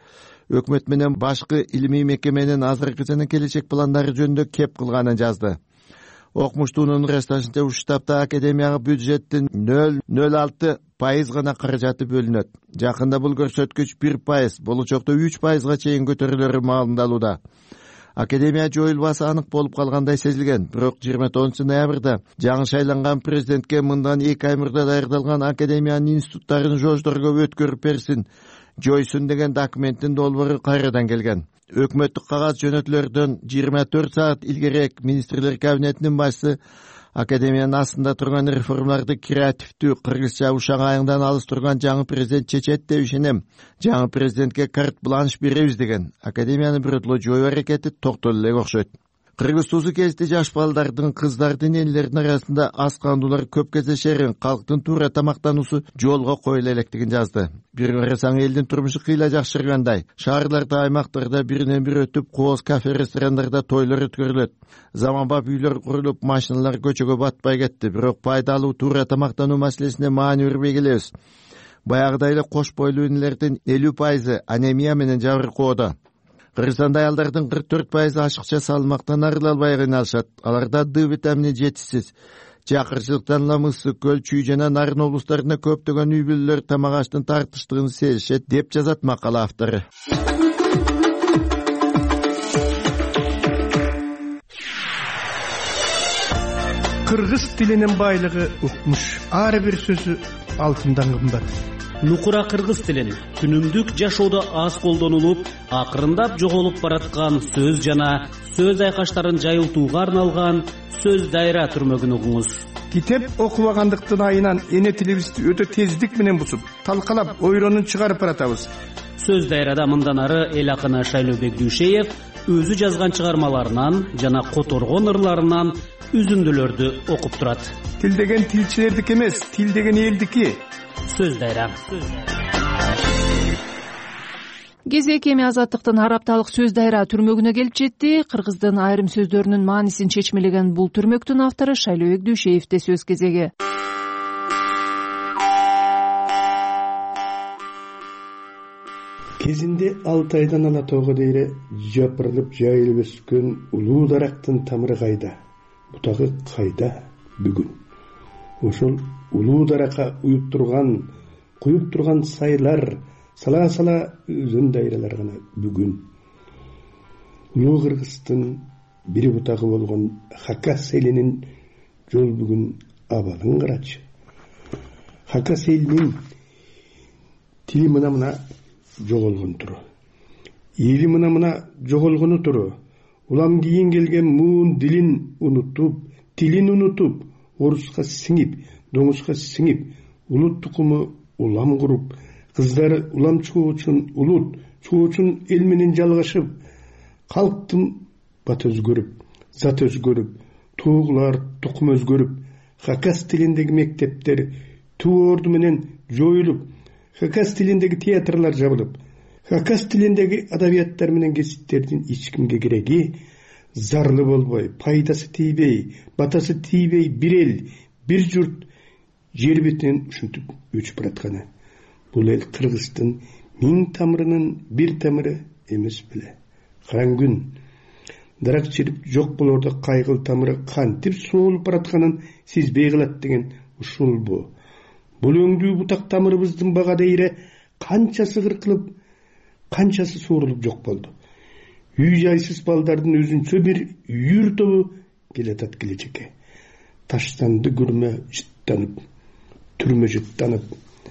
өкмөт менен башкы илимий мекеменин азыркы жана келечек пландары жөнүндө кеп кылганын жазды. Окумуштуунун ырасташынча ушул таапта академияга бюджеттин нөл нөл алты пайыз гана каражаты бөлүнөт. Жакында бул көрсөткүч бир пайыз, болочокто үч пайызга чейин көтөрүлөрү маалымдалууда. Академия жоюлбасы анык болуп калгандай сезилген, бирок жыйырма тогузунчу ноябрда жаңы шайланган президентке мындан эки ай мурда даярдалган академиянын институттарын жоождорго өткөрүп берсин, жойсун деген документтин долбоору кайрадан келген. Өкмөттүк кагаз жөнөтүлөрдөн жыйырма төрт саат илгерээк министрлер кабинетинин башчысы академиянын астында турган реформаларды креативдүү, кыргызча ушак айыңдан алыс турган жаңы президент чечет деп ишенем. Жаңы президентке карт бланш беребиз деген. Академияны бирөтлө жоюу аракети токтоло элек окшойт. Кыргыз туузу кезде жаш балдардын, кыздардын, энелердин арасында ас кандуулар көп кездешерин, калктын туура тамактануусу жолго коюла электигин жазды. Бир карасаң элдин турмушу кыйла жакшыргандай. Шаарларда, аймактарда биринен бири өтүп, кооз кафе, ресторандарда тойлор өткөрүлөт. Заманбап үйлөр курулуп, машиналар көчөгө батпай кетти. Бирок пайдалуу туура тамактануу маселесине маани бербей келебиз. Баягыдай эле кош бойлуу энелердин элүү пайызы анемия менен жабыркоодо. Кыргызстанда аялдардын кырк төрт пайызы ашыкча салмактан арыла албай кыйналышат. Аларда Д витамини жетишсиз. Жакырчылыктан эле Мысык, Көл, Чүй жана Нарын облустарында көптөгөн үй бүлөлөр тамак аштын тартыштыгын сезишет деп жазат макала автору. Кыргыз тилинин байлыгы укмуш. Ар бир сөзү алтындан кымбат. Нукура кыргыз тилин күнүмдүк жашоодо аз колдонулуп, акырындап жоголуп бараткан сөз жана сөз айкаштарын жайылтууга арналган сөз дайра түрмөгүн угуңуз. Китеп окубагандыктын айынан эне тилибизди өтө тездик менен бусуп, талкалап, ойронун чыгарып баратабыз. Сөз дайрада мындан ары эл акыны Шайлообек Дүйшеев өзү жазган чыгармаларынан жана которгон ырларынан үзүндүлөрдү окуп турат. Тил деген тилчилердики эмес, тил деген элдики. Сөз дайра. Кезек эми Азаттыктын ар апталык сөз дайра түрмөгүнө келип жетти. Кыргыздын айрым сөздөрүнүн маанисин чечмелеген бул түрмөктүн автору Шайлообек Дүйшеевде сөз кезеги. Кезинде алты айдан ала тоого дейре жапырылып жайылып өскөн улуу дарактын тамыры кайда? Бутагы кайда бүгүн? Ошол улуу даракка уюп турган, куюп турган сайлар, сала-сала өзөн дайралар гана бүгүн. Улуу Кыргыздын бири бутагы болгон Хакас элинин жол бүгүн абалын карачы. Хакас элинин тили мына-мына жоголгон туру. Эли мына-мына жоголгону туру. Улам кийин келген муун дилин унутуп, тилин унутуп, оруска сиңип, доңузга сиңип, улут тукуму улам куруп, кыздары улам чыгуу үчүн улут чыгуу үчүн эл менен жалгашып, калктын бат өзгөрүп, зат өзгөрүп, туугулар тукум өзгөрүп, Хакас тилиндеги мектептер туу орду менен жоюлуп, Хакас тилиндеги театрлар жабылып, Хакас тилиндеги адабияттар менен кесиптердин эч кимге кереги зарлы болбой, пайдасы тийбей, батасы тийбей бир эл, бир журт жер бетинен ушинтип өчүп баратканы. Бул эл Кыргыздын миң тамырынын бир тамыры эмес беле. Караң күн дарак чирип жок болордо кайгыл тамыры кантип соолуп баратканын сезбей калат деген ушул бу. Бул өңдүү бутак тамырыбыздын бага дейре канчасы кыркылып, канчасы суурулуп жок болду. Үй жайсыз балдардын өзүнчө бир үйүр тобу келатат келечекке. Таштанды күрмө жыттанып, түрмө жыттанып,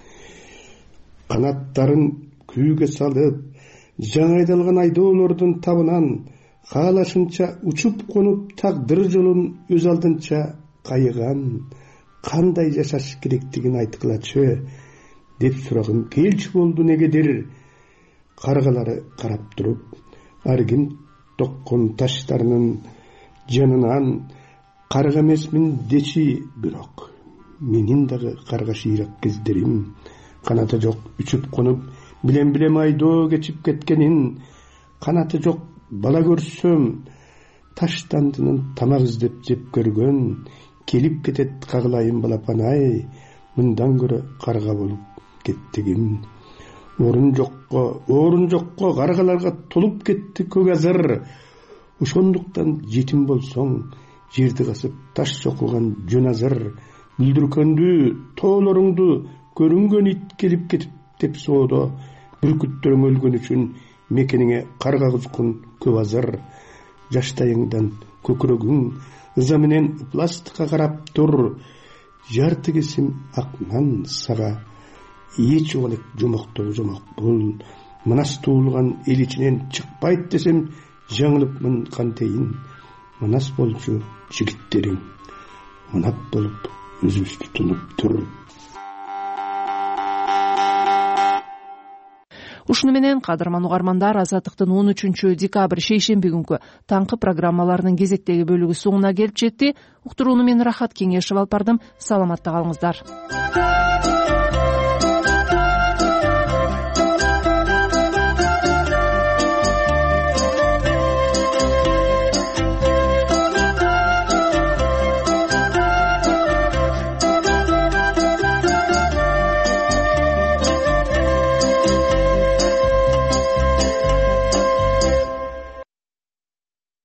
канаттарын күүгө салып, жаңы айдалган айдоолордун табынан каалашынча учуп конуп тагдыр жолун өз алдынча кайыган, кандай жашаш керектигин айткылачы деп сурагым келчү болду негедир. Каргалары карап туруп, аргин токкон таштарынын жанынан карга эмесмин дечи, бирок менин дагы карга шыйрак кездерим, канаты жок үчүп конуп, билем-билем айдоо кечип кеткенин, канаты жок бала көрсөм, таштандынын тамак издеп жеп көргөн, келип кетет кагылайын балапан ай, мындан көрө карга болуп кеттигим. орун жокко орун жокко каргаларга толуп кетти көк азыр. Ошондуктан жетим болсоң жерди касып таш чокулган жөн азыр. Бүлдүркөндү тоолоруңду көрүнгөн ит келип кетип деп соодо. Бүркүттөрүң өлгөн үчүн мекениңе карга кузгун көп азыр. Жаштайыңдан көкүрөгүң ыза менен пластикка карап тур. Жарты кесим ак нан сага эч убалек жомоктогу жомок бул. Манас туулган эл ичинен чыкпайт десем жаңылыпмын кантейин. Манас болчу жигиттериң манап болуп өзүбүздү тунуп тур. Ушуну менен кадырман угармандар, Азаттыктын он үчүнчү декабрь шейшемби күнкү таңкы программаларынын кезектеги бөлүгү соңуна келип жетти. Уктурууну мен Рахат Кеңешев алып бардым. Саламатта калыңыздар.